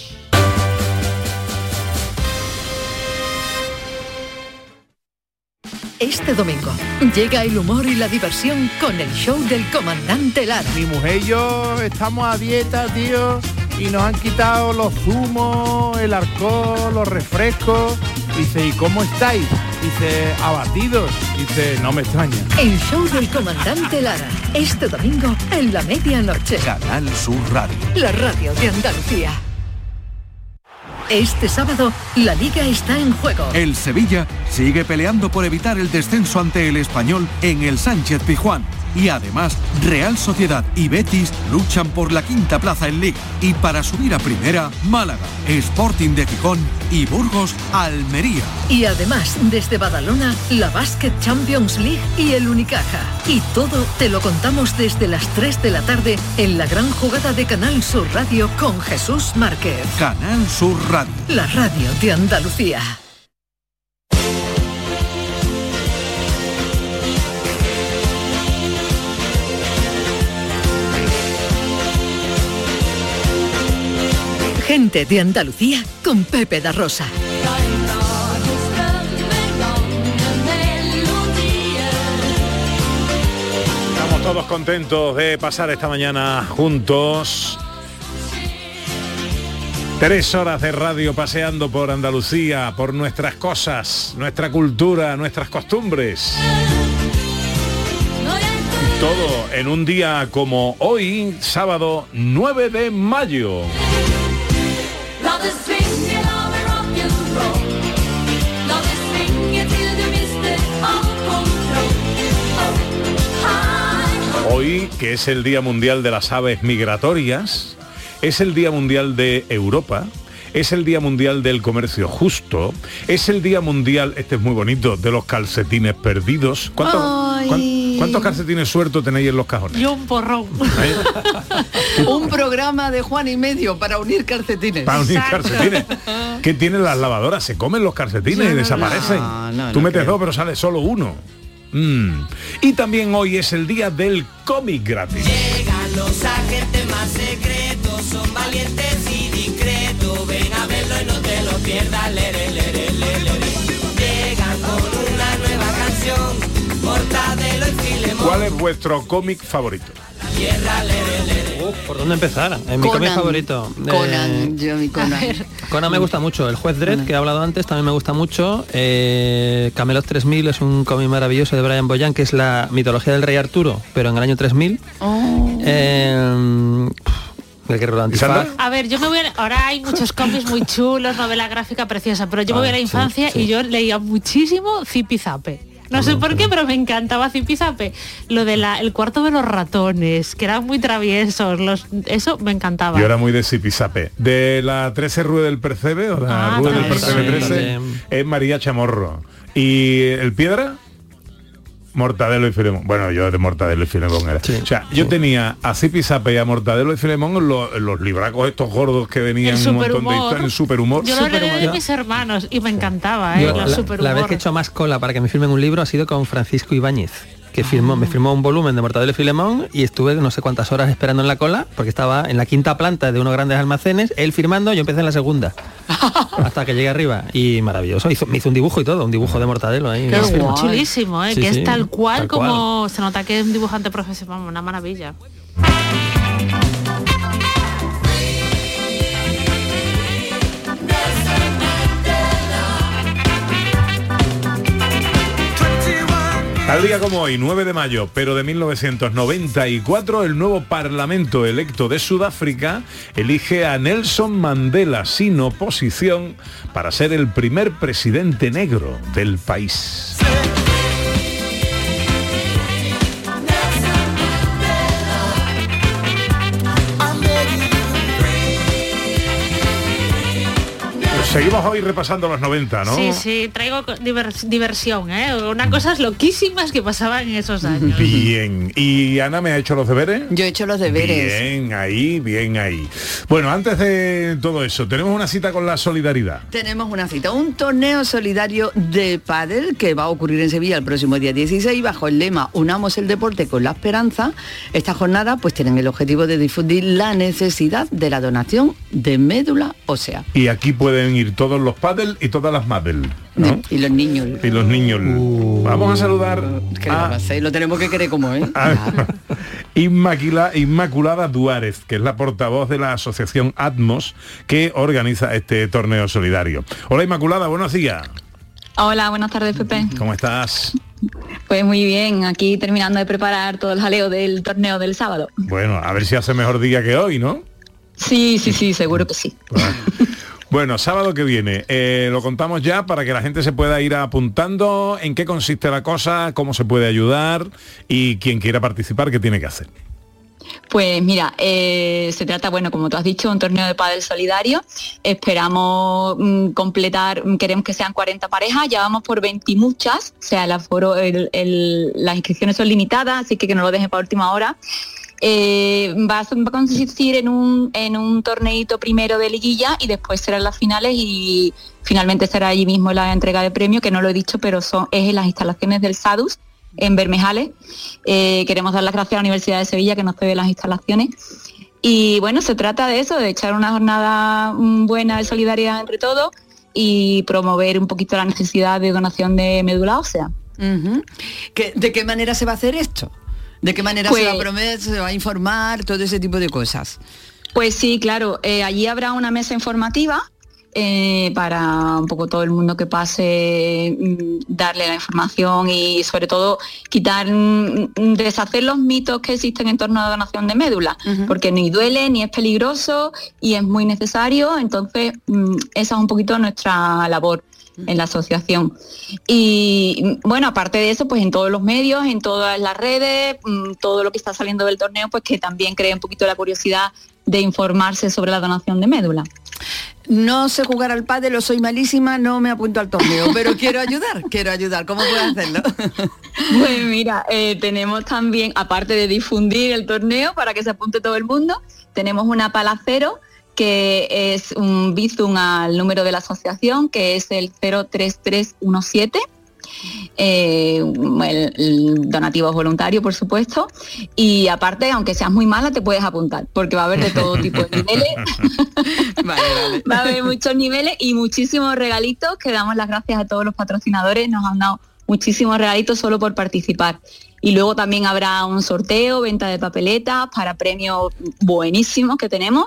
Este domingo llega el humor y la diversión con el show del comandante Lara. Mi mujer y yo estamos a dieta, tío, y nos han quitado los zumos, el alcohol, los refrescos. Dice, ¿y cómo estáis? Dice, abatidos. Dice, no me extraña. El show del comandante Lara. Este domingo en la medianoche. Canal Sur Radio. La radio de Andalucía. Este sábado, la Liga está en juego. El Sevilla sigue peleando por evitar el descenso ante el Español en el Sánchez Pizjuán. Y además, Real Sociedad y Betis luchan por la quinta plaza en Liga. Y para subir a primera, Málaga, Sporting de Gijón y Burgos, Almería. Y además, desde Badalona, la Basket Champions League y el Unicaja. Y todo te lo contamos desde las tres de la tarde en la gran jugada de Canal Sur Radio con Jesús Márquez. Canal Sur Radio. La radio de Andalucía. Gente de Andalucía con Pepe da Rosa. Estamos todos contentos de pasar esta mañana juntos. Tres horas de radio paseando por Andalucía, por nuestras cosas, nuestra cultura, nuestras costumbres. Todo en un día como hoy, sábado nueve de mayo. Hoy, que es el Día Mundial de las Aves Migratorias, es el Día Mundial de Europa, es el Día Mundial del Comercio Justo, es el Día Mundial, este es muy bonito, de los calcetines perdidos. ¿Cuántos, cuán- ¿cuántos calcetines sueltos tenéis en los cajones? Yo un porrón. Un programa de Juan y medio para unir calcetines. Para unir calcetines. ¿Qué tienen las lavadoras? Se comen los calcetines y desaparecen. no, no, Tú no metes creo. dos, pero sale solo uno. Mm. Y también hoy es el día del cómic gratis. Llegan los agentes más secretos, son valientes y discretos. Ven a verlo y no te lo pierdas. Lere, lere, lere, lere. Llegan con una nueva canción, Mortadelo y Filemón. ¿Cuál es vuestro cómic favorito? Tierra, lere, lere. Uf, ¿por dónde empezar? En mi Conan. cómic favorito. Conan, Eh, yo mi Conan. Conan me gusta mucho. El juez Dredd, que he hablado antes, también me gusta mucho. Eh, Camelot tres mil es un cómic maravilloso de Brian Boyan, que es la mitología del rey Arturo, pero en el año tres mil. Oh. Eh, el guerrero de Antifaz. A ver, yo me voy a... Ahora hay muchos cómics muy chulos, novela gráfica preciosa, pero yo me voy a la Ah, sí, infancia sí. y yo leía muchísimo Zipizape. No sé por qué, pero me encantaba Zipizape. Lo de la, el cuarto de los ratones, que eran muy traviesos, los, eso me encantaba. Yo era muy de Zipizape. De la trece Rue del Percebe, o la Ah, Rue del también. Percebe Sí, trece, también. es María Chamorro. ¿Y el Piedra? Mortadelo y Filemón. Bueno, yo de Mortadelo y Filemón era. Sí, o sea, yo tenía a Zipizape y a Mortadelo y Filemón en los, en los libracos estos gordos que venían El un montón de superhumor. historias, en superhumor. Yo lo heredé de Superhumor. mis hermanos y me encantaba, ¿eh? Yo, Los la, superhumor. la vez que he hecho más cola para que me firmen un libro ha sido con Francisco Ibáñez, que firmó, me firmó un volumen de Mortadelo y Filemón y estuve no sé cuántas horas esperando en la cola porque estaba en la quinta planta de unos grandes almacenes, él firmando, yo empecé en la segunda hasta que llegué arriba y maravilloso, hizo, me hizo un dibujo y todo, un dibujo de Mortadelo ahí. Qué me firmó. guay. Chulísimo, ¿eh? Sí, que sí, es tal cual tal como se nota que es un dibujante profesional, una maravilla. Tal día como hoy, nueve de mayo, pero de mil novecientos noventa y cuatro, el nuevo Parlamento electo de Sudáfrica elige a Nelson Mandela sin oposición para ser el primer presidente negro del país. Seguimos hoy repasando los noventa, ¿no? Sí, sí, traigo divers- diversión, ¿eh? Una cosas loquísimas que pasaban en esos años. Bien. ¿Y Ana me ha hecho los deberes? Yo he hecho los deberes. Bien, ahí, bien ahí. Bueno, antes de todo eso, tenemos una cita con la solidaridad. Tenemos una cita, un torneo solidario de pádel que va a ocurrir en Sevilla el próximo día dieciséis bajo el lema Unamos el deporte con la esperanza. Esta jornada pues tienen el objetivo de difundir la necesidad de la donación de médula ósea. Y aquí pueden ir todos los pádel y todas las mádel, ¿no? Y los niños. Y los niños. Uh, Vamos a saludar ¿Qué a... le pasa? Lo tenemos que querer como, ¿eh? Inmaculada, Inmaculada Duárez, que es la portavoz de la asociación Atmos que organiza este torneo solidario. Hola Inmaculada, buenos días. Hola, buenas tardes, Pepe. ¿Cómo estás? Pues muy bien, aquí terminando de preparar todo el jaleo del torneo del sábado. Bueno, a ver si hace mejor día que hoy, ¿no? Sí, sí, sí, seguro que sí. Bueno. Bueno, sábado que viene, eh, lo contamos ya para que la gente se pueda ir apuntando en qué consiste la cosa, cómo se puede ayudar y quien quiera participar, qué tiene que hacer. Pues mira, eh, se trata, bueno, como tú has dicho, un torneo de pádel solidario. Esperamos mm, completar, queremos que sean cuarenta parejas, ya vamos por veinte muchas, o sea, el aforo, el, el, las inscripciones son limitadas, así que que no lo dejen para última hora. Eh, va, a, va a consistir en un, en un torneito primero de liguilla y después serán las finales y finalmente será allí mismo la entrega de premio, que no lo he dicho, pero son, es en las instalaciones del SADUS en Bermejales. Eh, queremos dar las gracias a la Universidad de Sevilla que nos cede las instalaciones. Y bueno, se trata de eso, de echar una jornada buena de solidaridad entre todos y promover un poquito la necesidad de donación de médula ósea. Uh-huh. ¿Qué, ¿De qué manera se va a hacer esto? ¿De qué manera pues, se va a prometer, se va a informar, todo ese tipo de cosas? Pues sí, claro, eh, allí habrá una mesa informativa eh, para un poco todo el mundo que pase, darle la información y sobre todo quitar, deshacer los mitos que existen en torno a la donación de médula, uh-huh. porque ni duele, ni es peligroso y es muy necesario, entonces esa es un poquito nuestra labor en la asociación. Y bueno, aparte de eso, pues en todos los medios, en todas las redes, todo lo que está saliendo del torneo, pues que también crea un poquito la curiosidad de informarse sobre la donación de médula. No sé jugar al pádel, lo soy malísima, no me apunto al torneo, pero quiero ayudar, quiero ayudar. ¿Cómo puedo hacerlo? Pues mira, eh, tenemos también, aparte de difundir el torneo para que se apunte todo el mundo, tenemos una palacero que es un bizum al número de la asociación, que es el cero tres tres uno siete. Eh, el, el donativo es voluntario, por supuesto, y aparte, aunque seas muy mala, te puedes apuntar, porque va a haber de todo tipo de niveles. Vale, vale. Va a haber muchos niveles y muchísimos regalitos, que damos las gracias a todos los patrocinadores, nos han dado muchísimos regalitos solo por participar. Y luego también habrá un sorteo, venta de papeletas para premios buenísimos que tenemos.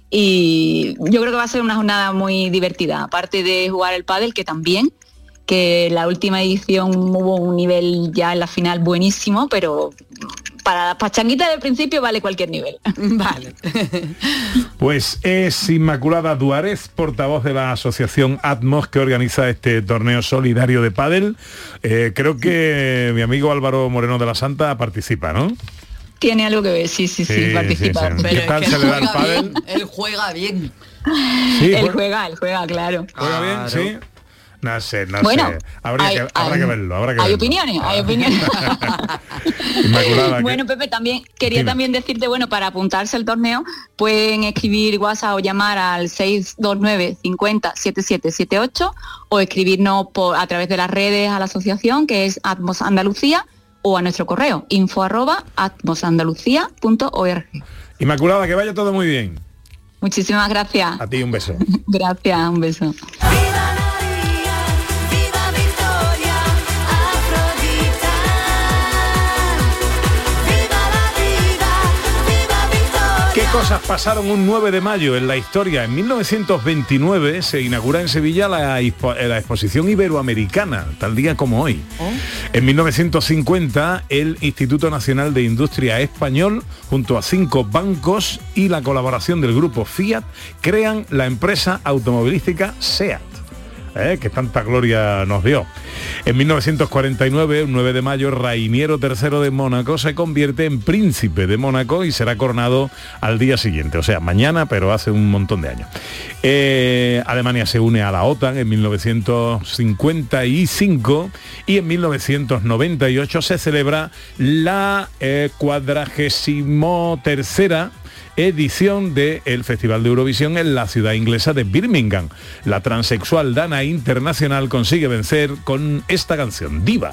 Y yo creo que va a ser una jornada muy divertida, aparte de jugar el pádel, que también, que la última edición hubo un nivel ya en la final buenísimo, pero para las pachanguitas del principio vale cualquier nivel. Vale. Pues es Inmaculada Duárez, portavoz de la asociación Atmos que organiza este torneo solidario de pádel. Eh, creo que mi amigo Álvaro Moreno de la Santa participa, ¿no? Tiene algo que ver, sí, sí, sí, sí participa. Sí, sí. ¿Qué tal se le da el pádel? Él juega bien. Sí, él juega, él juega, claro. ¿Juega bien? Sí. No sé, no bueno, sé. Habría hay, que, habrá hay, que verlo. Habrá que hay verlo. opiniones, hay opiniones. Inmaculada, bueno, ¿qué? Pepe, también quería Dime. también decirte, bueno, para apuntarse al torneo pueden escribir WhatsApp o llamar al seis dos nueve cincuenta setenta y siete setenta y ocho o escribirnos por, a través de las redes a la asociación, que es Atmos Andalucía, o a nuestro correo info arroba atmosandalucía punto org. Inmaculada, que vaya todo muy bien. Muchísimas gracias. A ti un beso. Gracias, un beso. ¿Qué cosas pasaron un nueve de mayo en la historia? En mil novecientos veintinueve se inaugura en Sevilla la, expo la exposición iberoamericana, tal día como hoy. ¿Oh? En mil novecientos cincuenta el Instituto Nacional de Industria Español, junto a cinco bancos y la colaboración del grupo Fiat, crean la empresa automovilística SEAT. ¿Eh? Que tanta gloria nos dio. En mil novecientos cuarenta y nueve, un nueve de mayo, Rainiero tercero de Mónaco se convierte en príncipe de Mónaco y será coronado al día siguiente, o sea, mañana, pero hace un montón de años. Eh, Alemania se une a la OTAN en mil novecientos cincuenta y cinco y en mil novecientos noventa y ocho se celebra la eh, cuadragésimo tercera edición del Festival de Eurovisión en la ciudad inglesa de Birmingham. La transexual Dana Internacional consigue vencer con esta canción, Diva.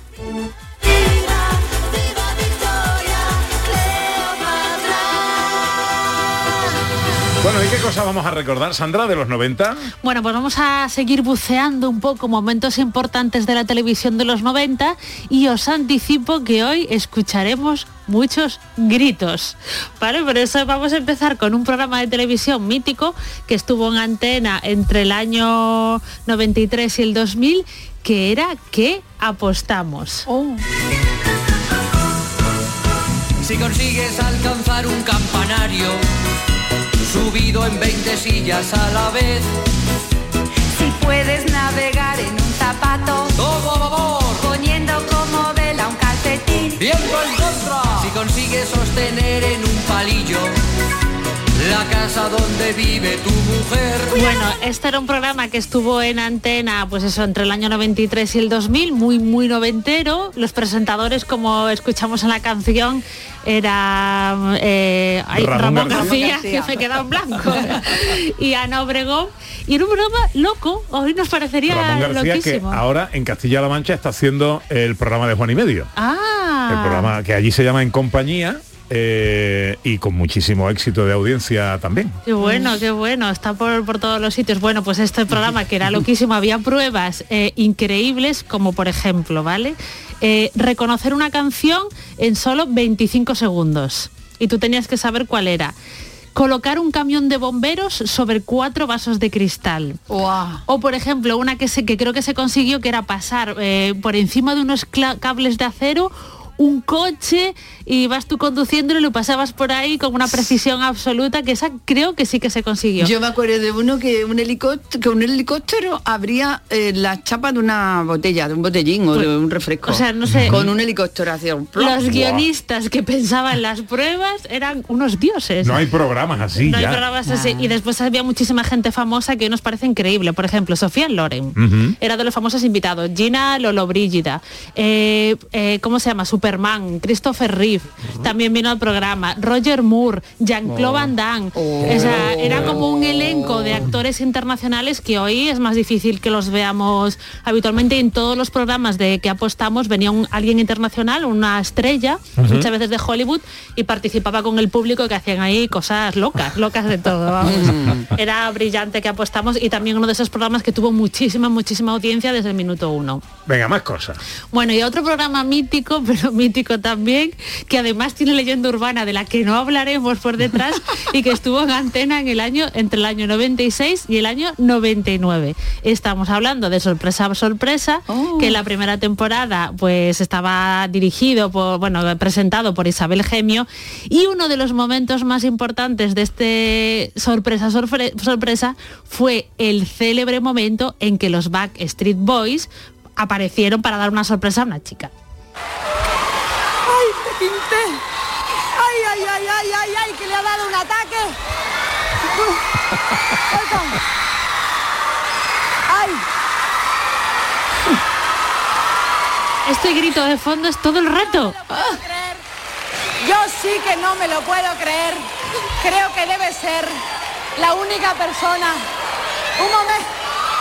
Bueno, ¿y qué cosa vamos a recordar, Sandra, de los noventa? Bueno, pues vamos a seguir buceando un poco momentos importantes de la televisión de los noventa y os anticipo que hoy escucharemos muchos gritos, ¿vale? Por eso vamos a empezar con un programa de televisión mítico que estuvo en antena entre el año noventa y tres y el dos mil, que era ¿Qué apostamos? Oh. Si consigues alcanzar un campanario subido en veinte sillas a la vez, si puedes navegar en un zapato, todo a favor, poniendo como vela un calcetín, viento en contra, si consigues sostener en un palillo la casa donde vive tu mujer. Bueno, este era un programa que estuvo en antena, pues eso, entre el año noventa y tres y el dos mil, muy, muy noventero. Los presentadores, como escuchamos en la canción, era eh, Ramón, Ramón García, García, que me quedaba en blanco, y Ana Obregón. Y era un programa loco, hoy nos parecería Ramón García, loquísimo. Que ahora en Castilla-La Mancha está haciendo el programa de Juan y Medio. Ah. El programa que allí se llama En Compañía. Eh, y con muchísimo éxito de audiencia también. Qué bueno, qué bueno, está por, por todos los sitios. Bueno, pues este programa que era loquísimo, había pruebas eh, increíbles, como por ejemplo, ¿vale? Eh, reconocer una canción en solo veinticinco segundos. Y tú tenías que saber cuál era. Colocar un camión de bomberos sobre cuatro vasos de cristal. Wow. O por ejemplo, una que, se, que creo que se consiguió, que era pasar eh, por encima de unos cables de acero un coche y vas tú conduciéndolo y lo pasabas por ahí con una precisión absoluta, que esa creo que sí que se consiguió. Yo me acuerdo de uno que un helicóptero, que un helicóptero abría eh, la chapa de una botella, de un botellín pues, o de un refresco. O sea, no sé. Con un helicóptero hacia un plop. Los guionistas que pensaban las pruebas eran unos dioses. No hay programas así. No ya. hay programas así. Y después había muchísima gente famosa que nos parece increíble. Por ejemplo, Sofía Loren. Uh-huh. Era de los famosos invitados. Gina Lollobrigida. Eh, eh, ¿Cómo se llama? Superman. Christopher Reeve. Uh-huh. También vino al programa. Roger Moore. Jean-Claude oh. Van Damme. Oh. O sea, era como un elenco de actores internacionales que hoy es más difícil que los veamos habitualmente. En todos los programas de que apostamos venía un, alguien internacional, una estrella, uh-huh. muchas veces de Hollywood, y participaba con el público, que hacían ahí cosas locas, locas de todo, vamos. Era brillante Que apostamos, y también uno de esos programas que tuvo muchísima, muchísima audiencia desde el minuto uno. Venga, más cosas. Bueno, y otro programa mítico, pero mítico también, que además tiene leyenda urbana de la que no hablaremos por detrás, y que estuvo en antena en el año, entre el año noventa y seis y el año noventa y nueve. Estamos hablando de Sorpresa Sorpresa, oh. que en la primera temporada pues estaba dirigido por, bueno, presentado por Isabel Gemio, y uno de los momentos más importantes de este Sorpresa Sorpre- Sorpresa fue el célebre momento en que los Backstreet Boys aparecieron para dar una sorpresa a una chica. ¡Ay, te pinté! ¡Ay, ay, ay, ay, ay, ay, que le ha dado un ataque! ¡Ay! Este grito de fondo es todo el rato. Yo sí que no me lo puedo creer. Creo que debe ser la única persona. Un momento.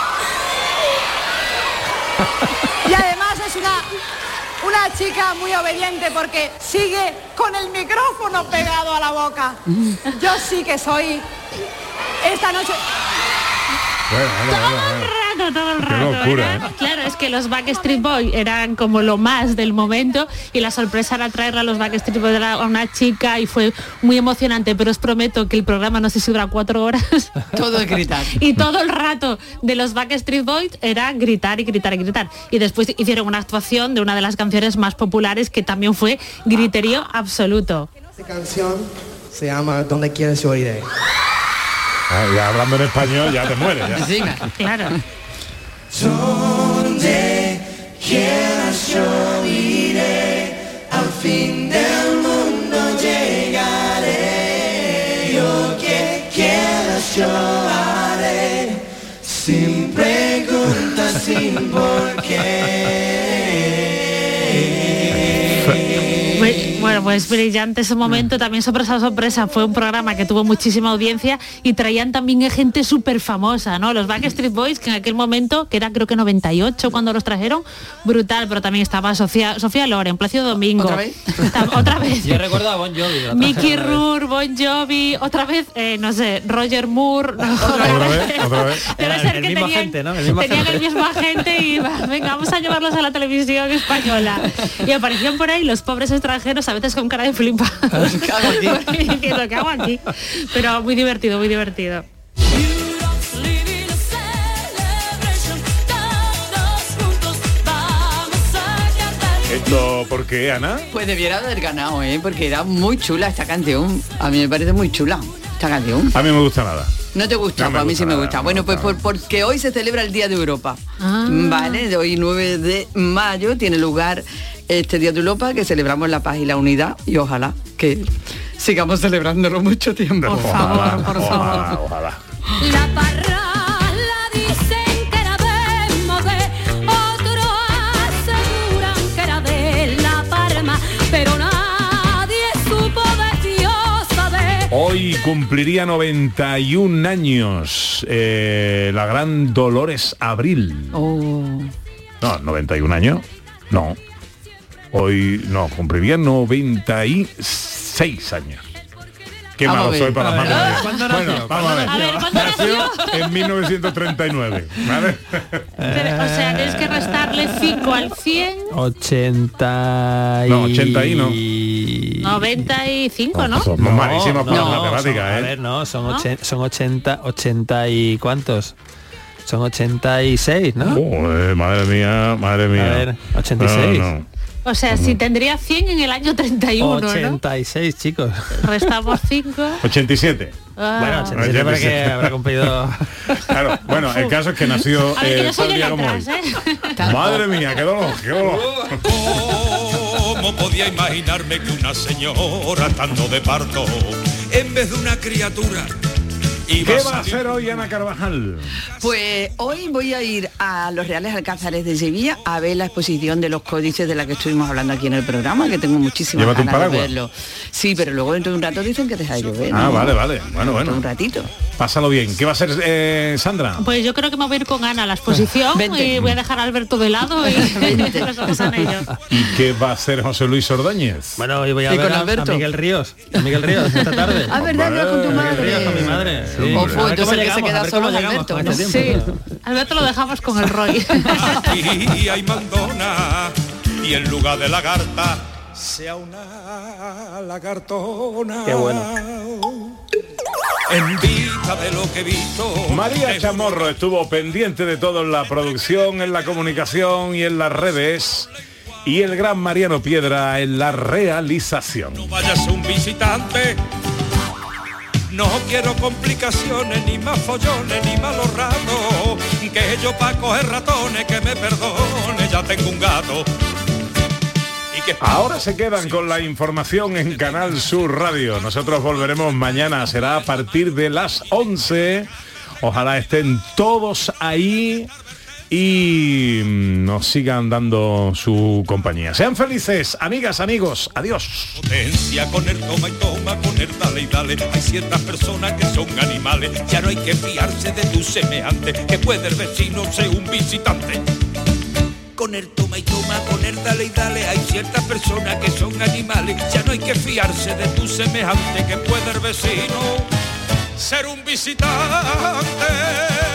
Y además es una, una chica muy obediente, porque sigue con el micrófono pegado a la boca. Yo sí que soy esta noche. Bueno, bueno, todo bueno, el bueno. rato, todo el Qué rato. locura, era- ¿eh? Claro, es que los Backstreet Boys eran como lo más del momento y la sorpresa era traerle a los Backstreet Boys a una chica y fue muy emocionante, pero os prometo que el programa no sé si dura cuatro horas. Todo es gritar. Y todo el rato de los Backstreet Boys era gritar y gritar y gritar. Y después hicieron una actuación de una de las canciones más populares que también fue griterío absoluto. Esta canción se llama Donde quieres yo iré. Ah, ya hablando en español ya te mueres. Ya. Sí, claro. Donde quieras yo iré, al fin del mundo llegaré. Lo que quieras yo haré, sin preguntas, sin por qué. Bueno, pues brillante ese momento, también sorpresa, sorpresa, fue un programa que tuvo muchísima audiencia y traían también a gente súper famosa, ¿no? Los Backstreet Boys, que en aquel momento, que era creo que noventa y ocho cuando los trajeron, brutal, pero también estaba Sofía, Sofía Loren, Plácido Domingo. ¿Otra vez? Otra vez. Yo recuerdo a Bon Jovi. la Mickey trajeron una vez. Rourke, Bon Jovi, otra vez, eh, no sé, Roger Moore. no, Otra vez, otra vez. Debe Era ser el que mismo tenían, agente, ¿no? El mismo tenían agente. el mismo agente y va, venga, vamos a llevarlos a la televisión española. Y aparecían por ahí los pobres extranjeros, a veces con cara de flipa. ¿Qué hago aquí? Diciendo, ¿qué hago aquí? Pero muy divertido, muy divertido. ¿Esto por qué, Ana? Pues debiera haber ganado, ¿eh? Porque era muy chula esta canción. A mí me parece muy chula esta canción. A mí me gusta nada. ¿No te gusta? No me Pues a mí gusta sí me nada, gusta. no me Bueno, pues gusta por- porque hoy se celebra el Día de Europa. Ah. Vale, de hoy nueve de mayo tiene lugar este Día de Europa, que celebramos la paz y la unidad, y ojalá que sigamos celebrándolo mucho tiempo. Por favor, por Ojalá, favor. ojalá. La parrala dicen que era de Modé, otros aseguran que era de La Palma, pero nadie supo de Dios saber. Hoy cumpliría noventa y un años eh, la gran Dolores Abril. Oh. No, noventa y un años. No. Hoy no, cumpliría noventa y seis años. Qué Vamos malo a ver. soy para A las ver, matemáticas. ¿cuándo nació? Bueno, vamos a ver. A ver, ¿cuándo nació? En mil novecientos treinta y nueve. ¿Vale? Pero, o sea, tienes que restarle cinco al cien, ochenta y... No, ochenta y no. noventa y cinco, ¿no? Somos malísimos para no, las matemáticas, son- ¿eh? A ver, no, son, ¿No? ochen- son ochenta, ochenta y ¿cuántos? Son ochenta y seis, ¿no? Joder, madre mía, madre mía. A ver, ochenta y seis. No, no. O sea, si tendría cien en el año treinta y uno, ¿no? ochenta y seis, chicos. Restamos cinco. ochenta y siete. Ah. Bueno, ochenta y siete para que habrá cumplido... Claro, bueno, el caso es que nació A ver, que eh, yo soy tal de día como hoy. letras, ¿eh? Madre mía, qué dolor, qué dolor. ¿Cómo podía imaginarme que una señora estando de parto, en vez de una criatura, iba ¿Qué a va a salir- hacer hoy Ana Carvajal? Pues hoy voy a ir a los Reales Alcázares de Sevilla a ver la exposición de los códices de la que estuvimos hablando aquí en el programa, que tengo muchísimas Llévate un ganas de paraguas. verlo. Sí, pero luego dentro de un rato dicen que deja de llover. Ah, ¿no? vale, vale. Bueno, bueno. Un ratito. Pásalo bien. ¿Qué va a hacer eh, Sandra? Pues yo creo que me voy a ir con Ana a la exposición Vente. y voy a dejar a Alberto de lado y nos vamos a ello. ¿Y qué va a hacer José Luis Ordóñez? Bueno, hoy voy a ¿Y ver con a, a Alberto? Miguel Ríos. A Miguel Ríos esta tarde. Ah, ¿verdad que vas con tu Hombre, Miguel Ríos con mi madre? madre. Sí. O A fue ver entonces cómo el que se llegamos, a queda ver solo cómo es llegamos Alberto, con ¿no? este Sí, tiempo. Alberto lo dejamos con el Roy. Aquí hay mandona y en lugar de lagarta sea una lagartona. Qué bueno. En vista de lo que he visto. María Chamorro estuvo pendiente de todo en la producción, en la comunicación y en las redes. Y el gran Mariano Piedra en la realización. No vayas a un visitante. No quiero complicaciones, ni más follones, ni malos ratos. Que yo pa' coger ratones, que me perdone, ya tengo un gato. Y que Ahora se quedan con la información en Canal Sur Radio. Nosotros volveremos mañana, será a partir de las once. Ojalá estén todos ahí y nos sigan dando su compañía. Sean felices, amigas, amigos. Adiós. potencia, con el toma y toma, con el dale y dale. Hay ciertas personas que son animales, ya no hay que fiarse de tu semejante, que puede el vecino ser un visitante. Con el toma y toma, con el dale y dale, hay ciertas personas que son animales, ya no hay que fiarse de tu semejante, que puede el vecino ser un visitante.